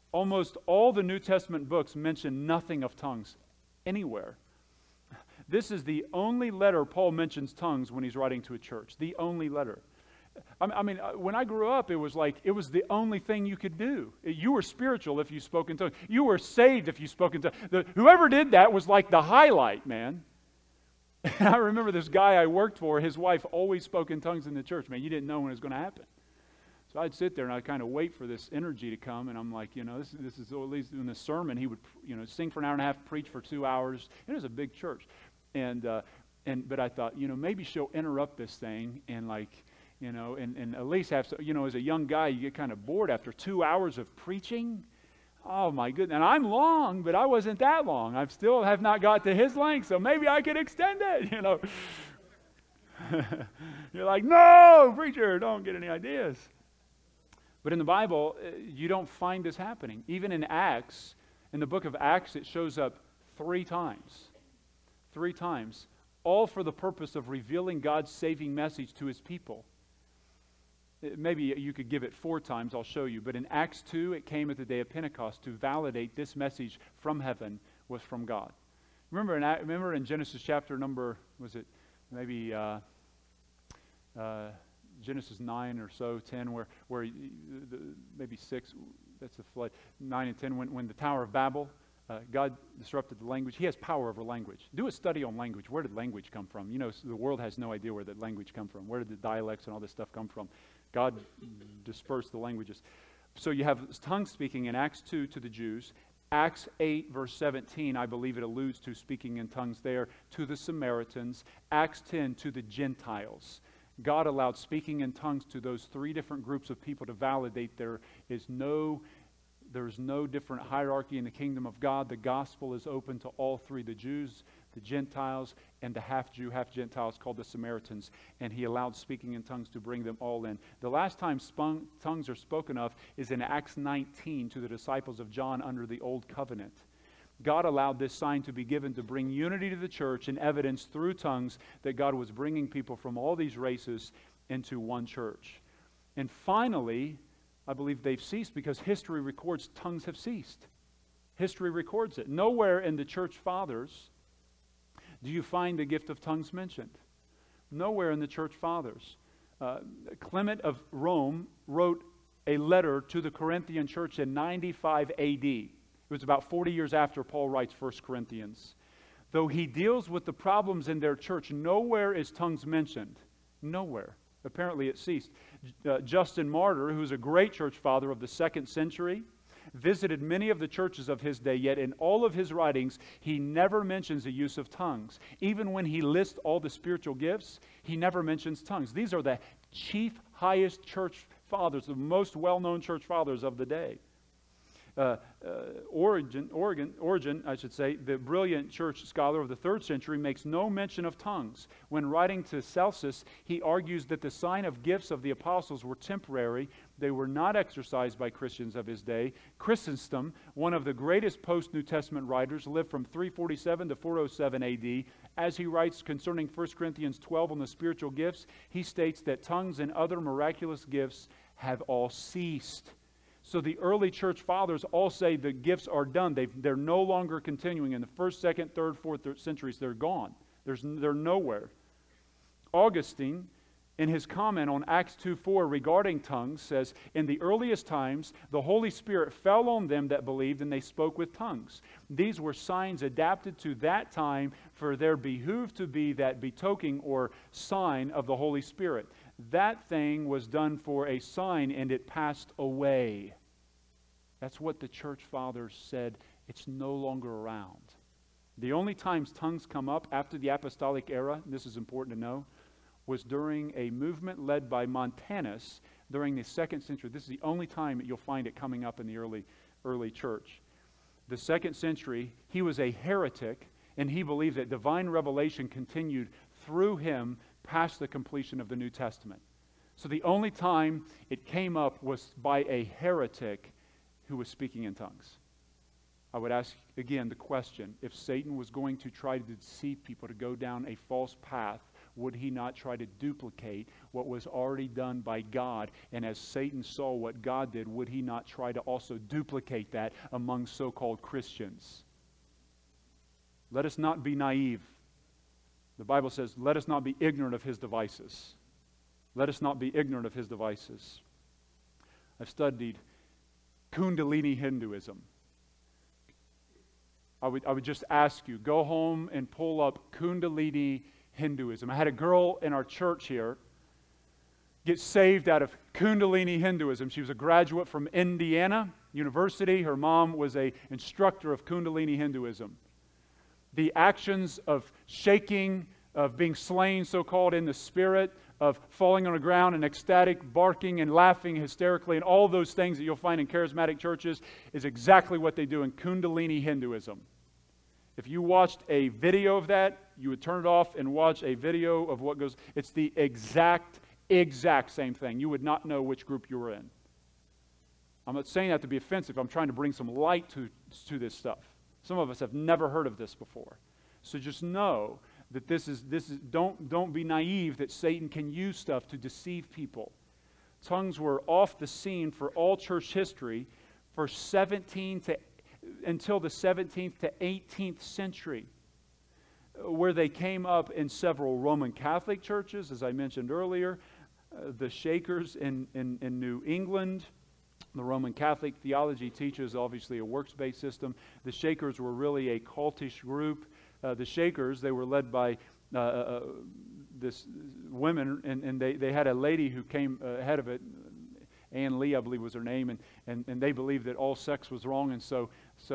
A: Almost all the New Testament books mention nothing of tongues anywhere. This is the only letter Paul mentions tongues when he's writing to a church. The only letter. I mean, when I grew up, it was the only thing you could do. You were spiritual if you spoke in tongues. You were saved if you spoke in tongues. Whoever did that was like the highlight, man. And I remember this guy I worked for, his wife always spoke in tongues in the church. Man, you didn't know when it was going to happen. So I'd sit there and I'd kind of wait for this energy to come, and I'm like, this is at least in the sermon, he would, sing for an hour and a half, preach for 2 hours. It was a big church. But I thought, maybe she'll interrupt this thing and and at least have, as a young guy, you get kind of bored after 2 hours of preaching. Oh my goodness. And I'm long, but I wasn't that long. I still have not got to his length, so maybe I could extend it, You're like, no, preacher, don't get any ideas. But in the Bible, you don't find this happening. Even in Acts, in the book of Acts, it shows up 3 times. 3 times. All for the purpose of revealing God's saving message to His people. Maybe you could give it 4 times, I'll show you. But in Acts 2, it came at the day of Pentecost to validate this message from heaven was from God. Remember in Genesis chapter number, was it maybe Genesis 9 or so, 10, where maybe 6, that's the flood, 9 and 10, when the Tower of Babel, God disrupted the language. He has power over language. Do a study on language. Where did language come from? The world has no idea where that language come from. Where did the dialects and all this stuff come from? God dispersed the languages. So you have tongue speaking in Acts 2 to the Jews. Acts 8, verse 17, I believe it alludes to speaking in tongues there, to the Samaritans. Acts 10, to the Gentiles. God allowed speaking in tongues to those 3 different groups of people to validate there's no different hierarchy in the kingdom of God. The gospel is open to all 3, the Jews, the Gentiles, and the half-Jew, half-Gentiles called the Samaritans. And He allowed speaking in tongues to bring them all in. The last time tongues are spoken of is in Acts 19 to the disciples of John under the Old Covenant. God allowed this sign to be given to bring unity to the church and evidence through tongues that God was bringing people from all these races into one church. And finally, I believe they've ceased because history records tongues have ceased. History records it. Nowhere in the church fathers do you find the gift of tongues mentioned. Nowhere in the church fathers. Clement of Rome wrote a letter to the Corinthian church in 95 A.D. It was about 40 years after Paul writes 1 Corinthians. Though he deals with the problems in their church, nowhere is tongues mentioned. Nowhere. Apparently it ceased. Justin Martyr, who's a great church father of the 2nd century, visited many of the churches of his day, yet in all of his writings, he never mentions the use of tongues. Even when he lists all the spiritual gifts, he never mentions tongues. These are the chief, highest church fathers, the most well-known church fathers of the day. Origen, the brilliant church scholar of the 3rd century, makes no mention of tongues. When writing to Celsus, he argues that the sign of gifts of the apostles were temporary. They were not exercised by Christians of his day. Chrysostom, one of the greatest post-New Testament writers, lived from 347 to 407 A.D. As he writes concerning 1 Corinthians 12 on the spiritual gifts, he states that tongues and other miraculous gifts have all ceased. So the early church fathers all say the gifts are done. They're no longer continuing. In the 1st, 2nd, 3rd, 4th centuries, they're gone. They're nowhere. Augustine, in his comment on Acts 2:4 regarding tongues, says, in the earliest times, the Holy Spirit fell on them that believed, and they spoke with tongues. These were signs adapted to that time, for there behooved to be that betokening or sign of the Holy Spirit. That thing was done for a sign, and it passed away. That's what the church fathers said. It's no longer around. The only times tongues come up after the apostolic era, and this is important to know, was during a movement led by Montanus during the 2nd century. This is the only time that you'll find it coming up in the early church. The 2nd century, he was a heretic, and he believed that divine revelation continued through him past the completion of the New Testament. So the only time it came up was by a heretic who was speaking in tongues. I would ask again the question, if Satan was going to try to deceive people to go down a false path, would he not try to duplicate what was already done by God? And as Satan saw what God did, would he not try to also duplicate that among so-called Christians? Let us not be naive. The Bible says, let us not be ignorant of his devices. Let us not be ignorant of his devices. I've studied Kundalini Hinduism. I would just ask you, go home and pull up Kundalini Hinduism. I had a girl in our church here get saved out of Kundalini Hinduism. She was a graduate from Indiana University. Her mom was an instructor of Kundalini Hinduism. The actions of shaking, of being slain, so-called, in the spirit, of falling on the ground and ecstatic, barking and laughing hysterically, and all those things that you'll find in charismatic churches is exactly what they do in Kundalini Hinduism. If you watched a video of that, you would turn it off and watch a video of what goes. It's the exact same thing. You would not know which group you were in. I'm not saying that to be offensive. I'm trying to bring some light to this stuff. Some of us have never heard of this before. So just know that this is don't be naive that Satan can use stuff to deceive people. Tongues were off the scene for all church history for until the 17th to 18th century, where they came up in several Roman Catholic churches, as I mentioned earlier, the Shakers in New England. The Roman Catholic theology teaches obviously a works-based system. The Shakers were really a cultish group. The Shakers, they were led by this women, and they had a lady who came ahead of it. Ann Lee, I believe, was her name, and they believed that all sex was wrong, and so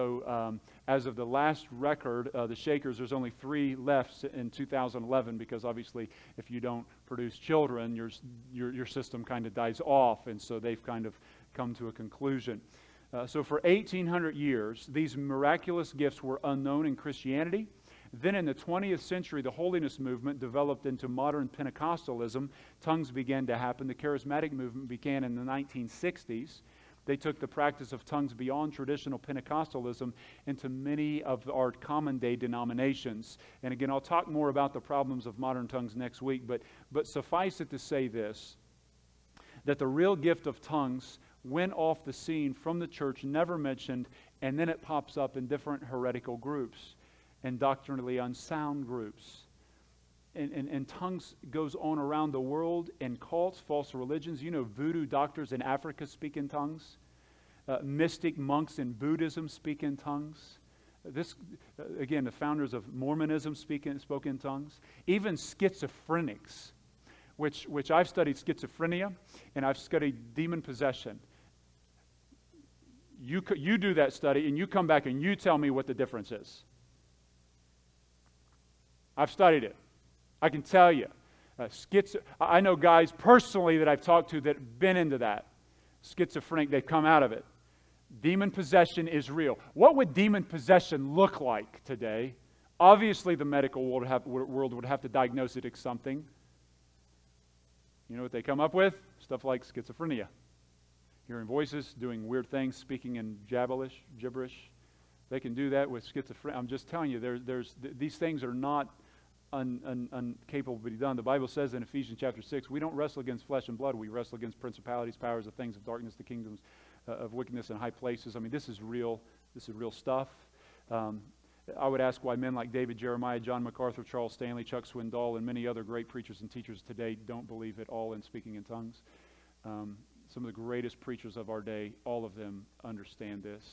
A: as of the last record, the Shakers, there's only 3 left in 2011, because obviously if you don't produce children, your system kind of dies off, and so they've kind of come to a conclusion. So for 1,800 years, these miraculous gifts were unknown in Christianity. Then in the 20th century, the holiness movement developed into modern Pentecostalism. Tongues began to happen. The charismatic movement began in the 1960s. They took the practice of tongues beyond traditional Pentecostalism into many of our common day denominations. And again, I'll talk more about the problems of modern tongues next week, but suffice it to say this, that the real gift of tongues went off the scene from the church, never mentioned, and then it pops up in different heretical groups and doctrinally unsound groups. And tongues goes on around the world in cults, false religions. You know, voodoo doctors in Africa speak in tongues. Mystic monks in Buddhism speak in tongues. Again, the founders of Mormonism spoke in tongues. Even schizophrenics, which I've studied schizophrenia, and I've studied demon possession. You do that study, and you come back and you tell me what the difference is. I've studied it. I can tell you. I know guys personally that I've talked to that have been into that. Schizophrenic, they've come out of it. Demon possession is real. What would demon possession look like today? Obviously, the medical world would have to diagnose it as something. You know what they come up with? Stuff like schizophrenia. Hearing voices, doing weird things, speaking in gibberish. They can do that with schizophrenia. I'm just telling you, these things are not incapable to be done. The Bible says in Ephesians chapter 6, we don't wrestle against flesh and blood. We wrestle against principalities, powers, the things of darkness, the kingdoms of wickedness in high places. I mean, this is real. This is real stuff. I would ask why men like David Jeremiah, John MacArthur, Charles Stanley, Chuck Swindoll, and many other great preachers and teachers today don't believe at all in speaking in tongues. Some of the greatest preachers of our day, all of them understand this.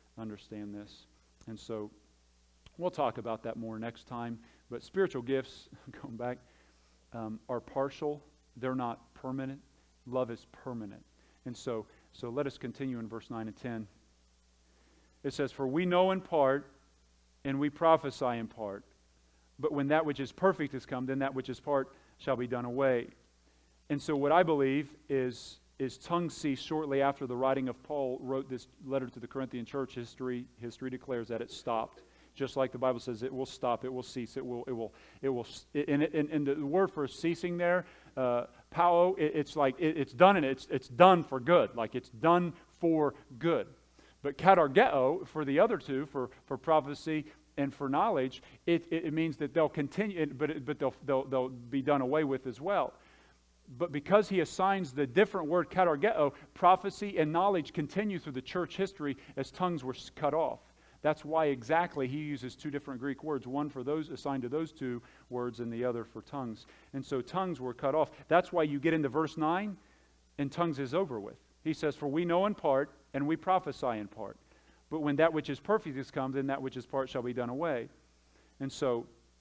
A: And so we'll talk about that more next time. But spiritual gifts, going back, are partial. They're not permanent. Love is permanent. And so let us continue in verse 9 and 10. It says, "For we know in part, and we prophesy in part. But when that which is perfect is come, then that which is part shall be done away." And so what I believe is tongues ceased shortly after the writing of Paul wrote this letter to the Corinthian church. History declares that it stopped. Just like the Bible says, it will stop, it will cease, it will. And the word for ceasing there, pao, it's like it's done, and it's done for good, like it's done for good. But katargeo for the other two, for prophecy and for knowledge, it means that they'll continue, but they'll be done away with as well. But because he assigns the different word katargeo, prophecy and knowledge continue through the church history as tongues were cut off. That's why exactly he uses two different Greek words, one for those assigned to those two words and the other for tongues. And so tongues were cut off. That's why you get into verse 9 and tongues is over with. He says, for we know in part and we prophesy in part. But when that which is perfect is come, then that which is part shall be done away. And so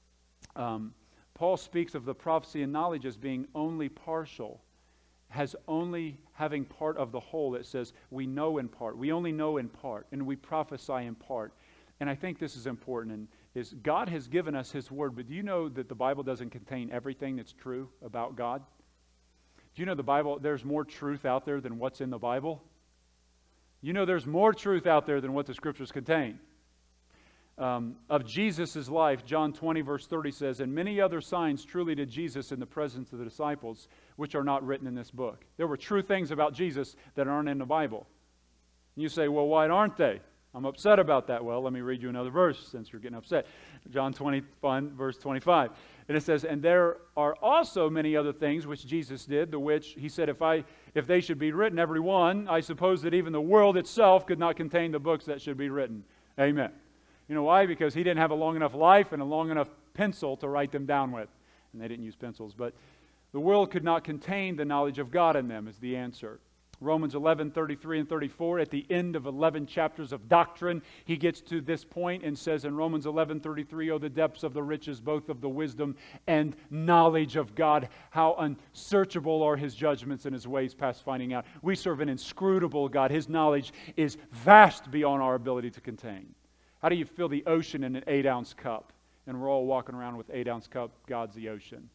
A: Paul speaks of the prophecy and knowledge as being only partial, has only having part of the whole. That says we know in part. We only know in part, and we prophesy in part. And I think this is important, and is God has given us His Word, but do you know that the Bible doesn't contain everything that's true about God? Do you know the Bible, there's more truth out there than what's in the Bible? You know there's more truth out there than what the Scriptures contain. Of Jesus' life, John 20 verse 30 says, and many other signs truly did Jesus in the presence of the disciples, which are not written in this book. There were true things about Jesus that aren't in the Bible. And you say, well, why aren't they? I'm upset about that. Well, let me read you another verse since you're getting upset. John 21 verse 25. And it says, and there are also many other things which Jesus did, the which he said, if they should be written, every one, I suppose that even the world itself could not contain the books that should be written. Amen. You know why? Because he didn't have a long enough life and a long enough pencil to write them down with. And they didn't use pencils. But the world could not contain the knowledge of God in them is the answer. Romans 11, 33 and 34, at the end of 11 chapters of doctrine, he gets to this point and says in Romans 11, 33, oh, the depths of the riches, both of the wisdom and knowledge of God. How unsearchable are His judgments and His ways past finding out. We serve an inscrutable God. His knowledge is vast beyond our ability to contain. How do you fill the ocean in an 8-ounce cup? And we're all walking around with 8-ounce cup. God's the ocean.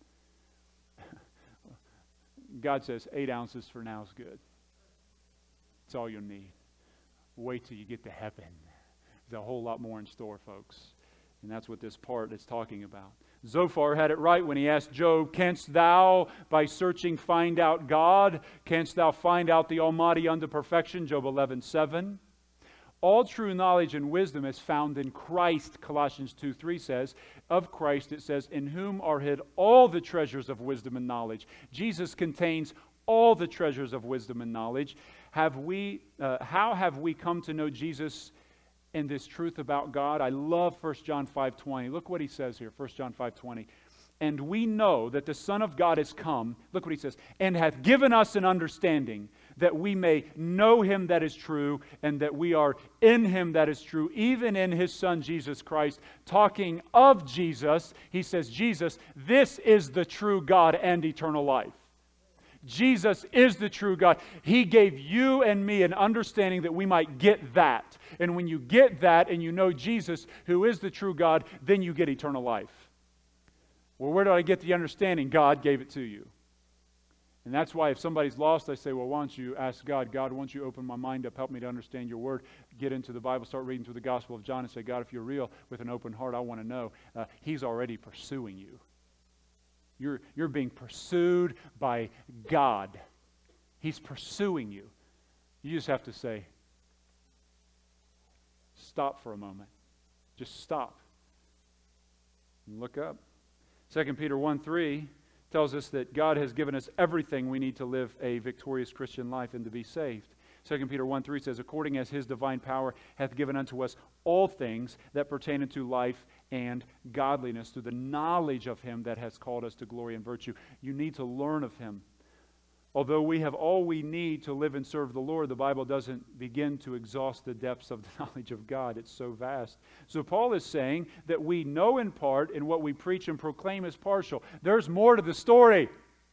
A: God says 8 ounces for now is good. It's all you'll need. Wait till you get to heaven. There's a whole lot more in store, folks. And that's what this part is talking about. Zophar had it right when he asked Job, canst thou, by searching, find out God? Canst thou find out the Almighty unto perfection? Job 11:7. All true knowledge and wisdom is found in Christ, Colossians 2:3 says. Of Christ it says, in whom are hid all the treasures of wisdom and knowledge. Jesus contains all the treasures of wisdom and knowledge. How have we come to know Jesus and this truth about God? I love 1 John 5:20. Look what he says here, 1 John 5:20. And we know that the Son of God is come, look what he says, and hath given us an understanding that we may know Him that is true, and that we are in Him that is true, even in His Son Jesus Christ. Talking of Jesus, he says, Jesus, this is the true God and eternal life. Jesus is the true God. He gave you and me an understanding that we might get that. And when you get that and you know Jesus, who is the true God, then you get eternal life. Well, where did I get the understanding? God gave it to you. And that's why if somebody's lost, I say, well, why don't you ask God, God, why don't you open my mind up, help me to understand your word, get into the Bible, start reading through the Gospel of John and say, God, if you're real, with an open heart, I want to know. He's already pursuing you. You're being pursued by God. He's pursuing you. You just have to say, stop for a moment. Just stop. And look up. 2 Peter 1:3 tells us that God has given us everything we need to live a victorious Christian life and to be saved. 2 Peter 1:3 says, according as His divine power hath given unto us all things that pertain unto life and godliness, through the knowledge of Him that has called us to glory and virtue. You need to learn of Him. Although we have all we need to live and serve the Lord, the Bible doesn't begin to exhaust the depths of the knowledge of God. It's so vast. So Paul is saying that we know in part, and what we preach and proclaim is partial. There's more to the story.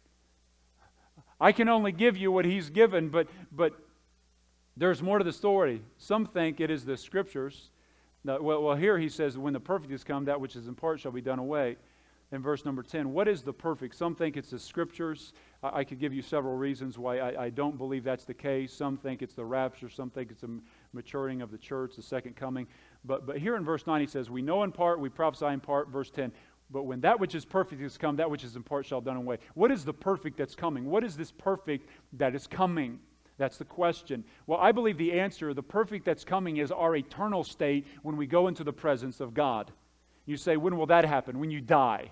A: I can only give you what he's given, but there's more to the story. Some think it is the Scriptures. Well, here he says, when the perfect is come, that which is in part shall be done away. In verse number 10, what is the perfect? Some think it's the Scriptures. I could give you several reasons why I don't believe that's the case. Some think it's the rapture. Some think it's the maturing of the church, the second coming. But here in verse 9 he says, we know in part, we prophesy in part. Verse 10, but when that which is perfect is come, that which is in part shall be done away. What is the perfect that's coming? What is this perfect that is coming? That's the question. Well, I believe the answer, the perfect that's coming, is our eternal state when we go into the presence of God. You say, when will that happen? When you die.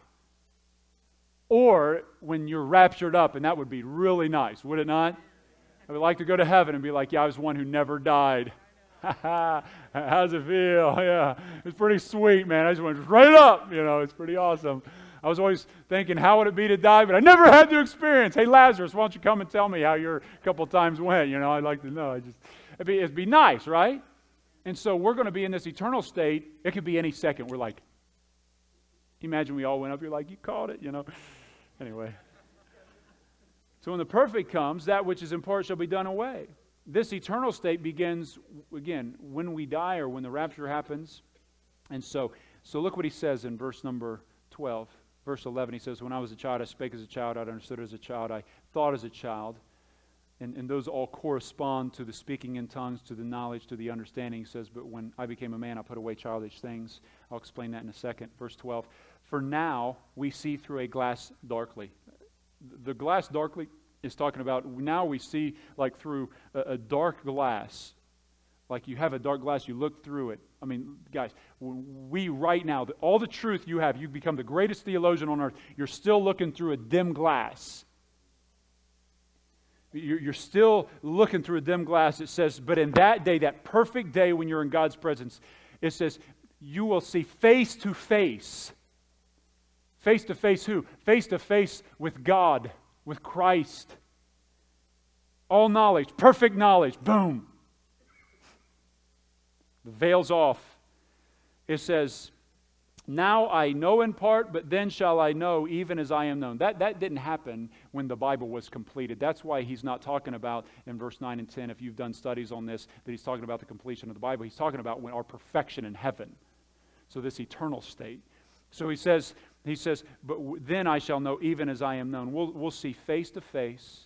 A: Or when you're raptured up, and that would be really nice, would it not? I would like to go to heaven and be like, yeah, I was one who never died. How's it feel? Yeah, it's pretty sweet, man. I just went straight up. It's pretty awesome. I was always thinking, how would it be to die? But I never had the experience. Hey, Lazarus, why don't you come and tell me how your couple times went? I'd like to know. It'd be nice, right? And so we're going to be in this eternal state. It could be any second. We're like, imagine we all went up. You're like, you called it, Anyway. So when the perfect comes, that which is important shall be done away. This eternal state begins, again, when we die or when the rapture happens. And so look what he says in verse number 12. Verse 11, he says, when I was a child, I spake as a child, I understood as a child, I thought as a child. And those all correspond to the speaking in tongues, to the knowledge, to the understanding. He says, but when I became a man, I put away childish things. I'll explain that in a second. Verse 12, for now we see through a glass darkly. The glass darkly is talking about now we see like through a dark glass. Like you have a dark glass, you look through it. I mean, guys, we right now, all the truth you have, you've become the greatest theologian on earth. You're still looking through a dim glass. You're still looking through a dim glass. It says, but in that day, that perfect day when you're in God's presence, it says, you will see face to face. Face to face who? Face to face with God, with Christ. All knowledge, perfect knowledge, boom. The veil's off. It says, now I know in part, but then shall I know even as I am known. That didn't happen when the Bible was completed. That's why he's not talking about in verse 9 and 10, if you've done studies on this, that he's talking about the completion of the Bible. He's talking about when our perfection in heaven. So this eternal state. So he says, but then I shall know even as I am known. We'll see face to face.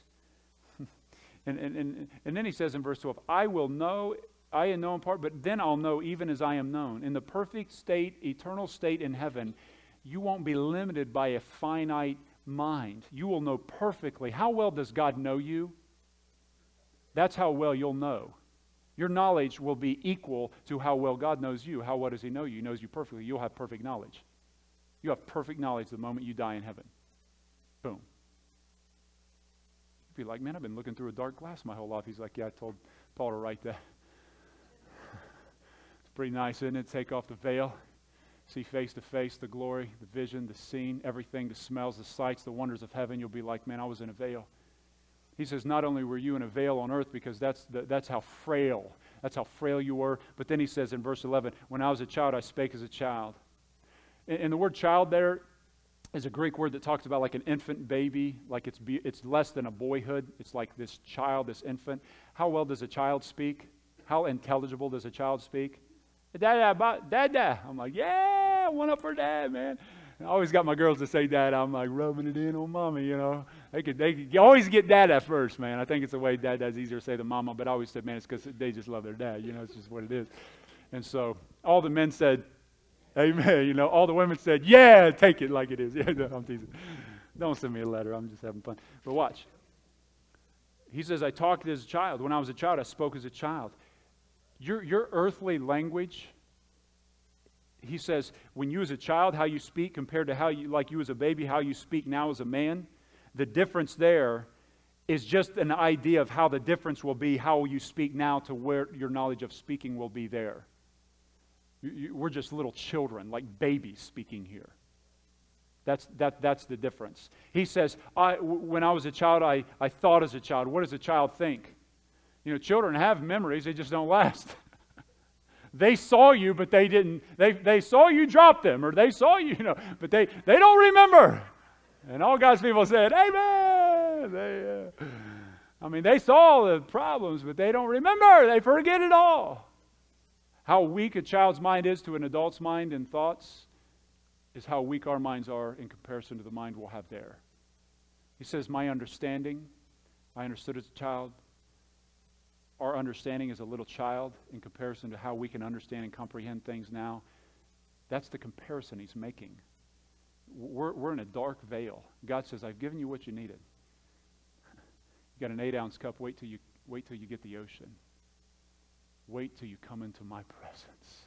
A: And then he says in verse 12, I am known in part, but then I'll know even as I am known. In the perfect state, eternal state in heaven, you won't be limited by a finite mind. You will know perfectly. How well does God know you? That's how well you'll know. Your knowledge will be equal to how well God knows you. How well does He know you? He knows you perfectly. You'll have perfect knowledge. You have perfect knowledge the moment you die in heaven. Boom. You'd be like, man, I've been looking through a dark glass my whole life. He's like, yeah, I told Paul to write that. It's pretty nice, isn't it? Take off the veil. See face to face the glory, the vision, the scene, everything, the smells, the sights, the wonders of heaven. You'll be like, man, I was in a veil. He says, not only were you in a veil on earth, because that's how frail you were, but then he says in verse 11, when I was a child, I spake as a child. And the word child there is a Greek word that talks about like an infant baby, like it's less than a boyhood. It's like this child, this infant. How well does a child speak? How intelligible does a child speak? Dada. I'm like, yeah, one up for dad, man. I always got my girls to say dad. I'm like rubbing it in on mommy, They could always get dad at first, man. I think it's the way dad's easier to say than mama, but I always said, man, it's because they just love their dad. It's just what it is. And so all the men said, amen. All the women said, yeah, take it like it is. Yeah, no, I'm teasing. Don't send me a letter. I'm just having fun. But watch. He says, I talked as a child. When I was a child, I spoke as a child. Your earthly language, he says, when you as a child, how you speak compared to how you as a baby, how you speak now as a man, the difference there is just an idea of how the difference will be, how you speak now to where your knowledge of speaking will be there. We're just little children, like babies speaking here. That's the difference. He says, when I was a child, I thought as a child. What does a child think? Children have memories, they just don't last. They saw you, but they didn't. They saw you drop them, or they saw you, but they don't remember. And all God's people said, amen. They saw the problems, but they don't remember. They forget it all. How weak a child's mind is to an adult's mind and thoughts is how weak our minds are in comparison to the mind we'll have there. He says, my understanding, I understood as a child. Our understanding as a little child in comparison to how we can understand and comprehend things now. That's the comparison he's making. We're in a dark veil. God says, I've given you what you needed. You got an 8-ounce cup. Wait till wait till you get the ocean. Wait till you come into my presence.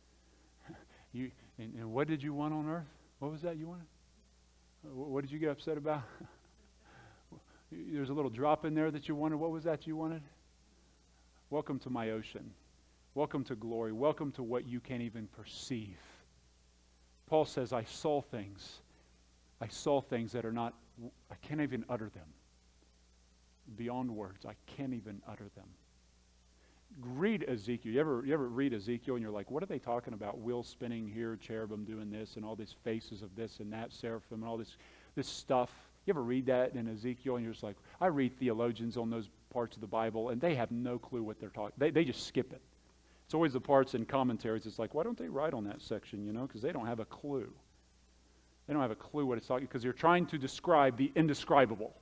A: And what did you want on earth? What was that you wanted? What did you get upset about? There's a little drop in there that you wanted. What was that you wanted? Welcome to my ocean. Welcome to glory. Welcome to what you can't even perceive. Paul says, I saw things that are not, I can't even utter them. Beyond words, I can't even utter them. Read Ezekiel. You ever read Ezekiel and you're like, what are they talking about? Wheels spinning here, cherubim doing this, and all these faces of this and that, seraphim, and all this stuff. You ever read that in Ezekiel and you're just like, I read theologians on those parts of the Bible and they have no clue what they're talking. They just skip it. It's always the parts in commentaries. It's like, why don't they write on that section, because they don't have a clue. They don't have a clue what it's talking, because you're trying to describe the indescribable.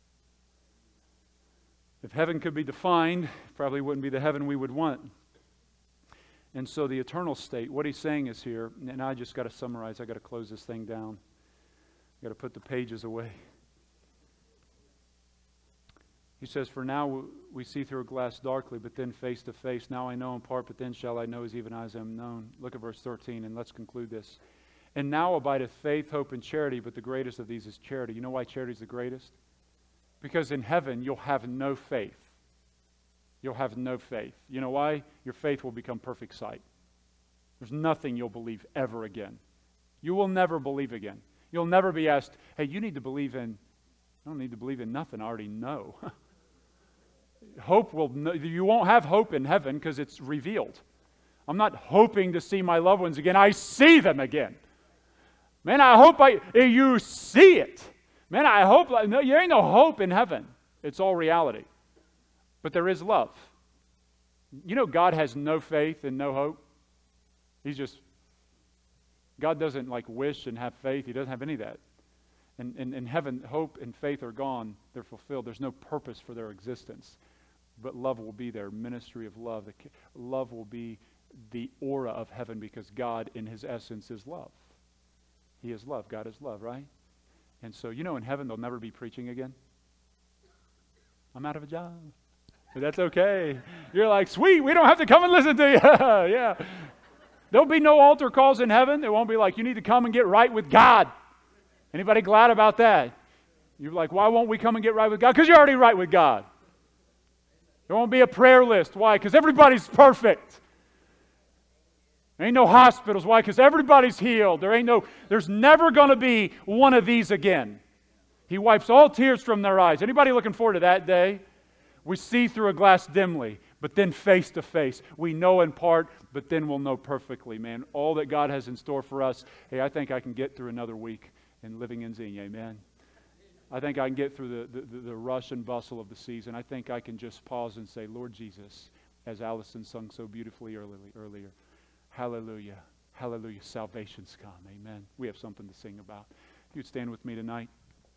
A: If heaven could be defined, it probably wouldn't be the heaven we would want. And so the eternal state, what he's saying is here, and I just got to summarize, I got to close this thing down. I got to put the pages away. He says, for now we see through a glass darkly, but then face to face. Now I know in part, but then shall I know as even as I am known. Look at verse 13, and let's conclude this. And now abideth faith, hope, and charity, but the greatest of these is charity. You know why charity is the greatest? Because in heaven, you'll have no faith. You'll have no faith. You know why? Your faith will become perfect sight. There's nothing you'll believe ever again. You will never believe again. You'll never be asked, hey, you need to believe in, I don't need to believe in nothing, I already know. You won't have hope in heaven because it's revealed. I'm not hoping to see my loved ones again. I see them again. Man, I hope you see it. Man, I hope, no, there ain't no hope in heaven. It's all reality. But there is love. God has no faith and no hope. God doesn't wish and have faith. He doesn't have any of that. And in heaven, hope and faith are gone. They're fulfilled. There's no purpose for their existence. But love will be there, ministry of love. Love will be the aura of heaven because God in his essence is love. He is love. God is love, right? And so, in heaven they'll never be preaching again. I'm out of a job. But that's okay. You're like, sweet, we don't have to come and listen to you. Yeah. There'll be no altar calls in heaven. It won't be like, you need to come and get right with God. Anybody glad about that? You're like, why won't we come and get right with God? Because you're already right with God. There won't be a prayer list. Why? Because everybody's perfect. There ain't no hospitals. Why? Because everybody's healed. There's never going to be one of these again. He wipes all tears from their eyes. Anybody looking forward to that day? We see through a glass dimly, but then face to face. We know in part, but then we'll know perfectly, man. All that God has in store for us. Hey, I think I can get through another week in living in Xenia, amen. I think I can get through the rush and bustle of the season. I think I can just pause and say, Lord Jesus, as Allison sung so beautifully earlier, hallelujah, hallelujah, salvation's come, amen. We have something to sing about. If you'd stand with me tonight.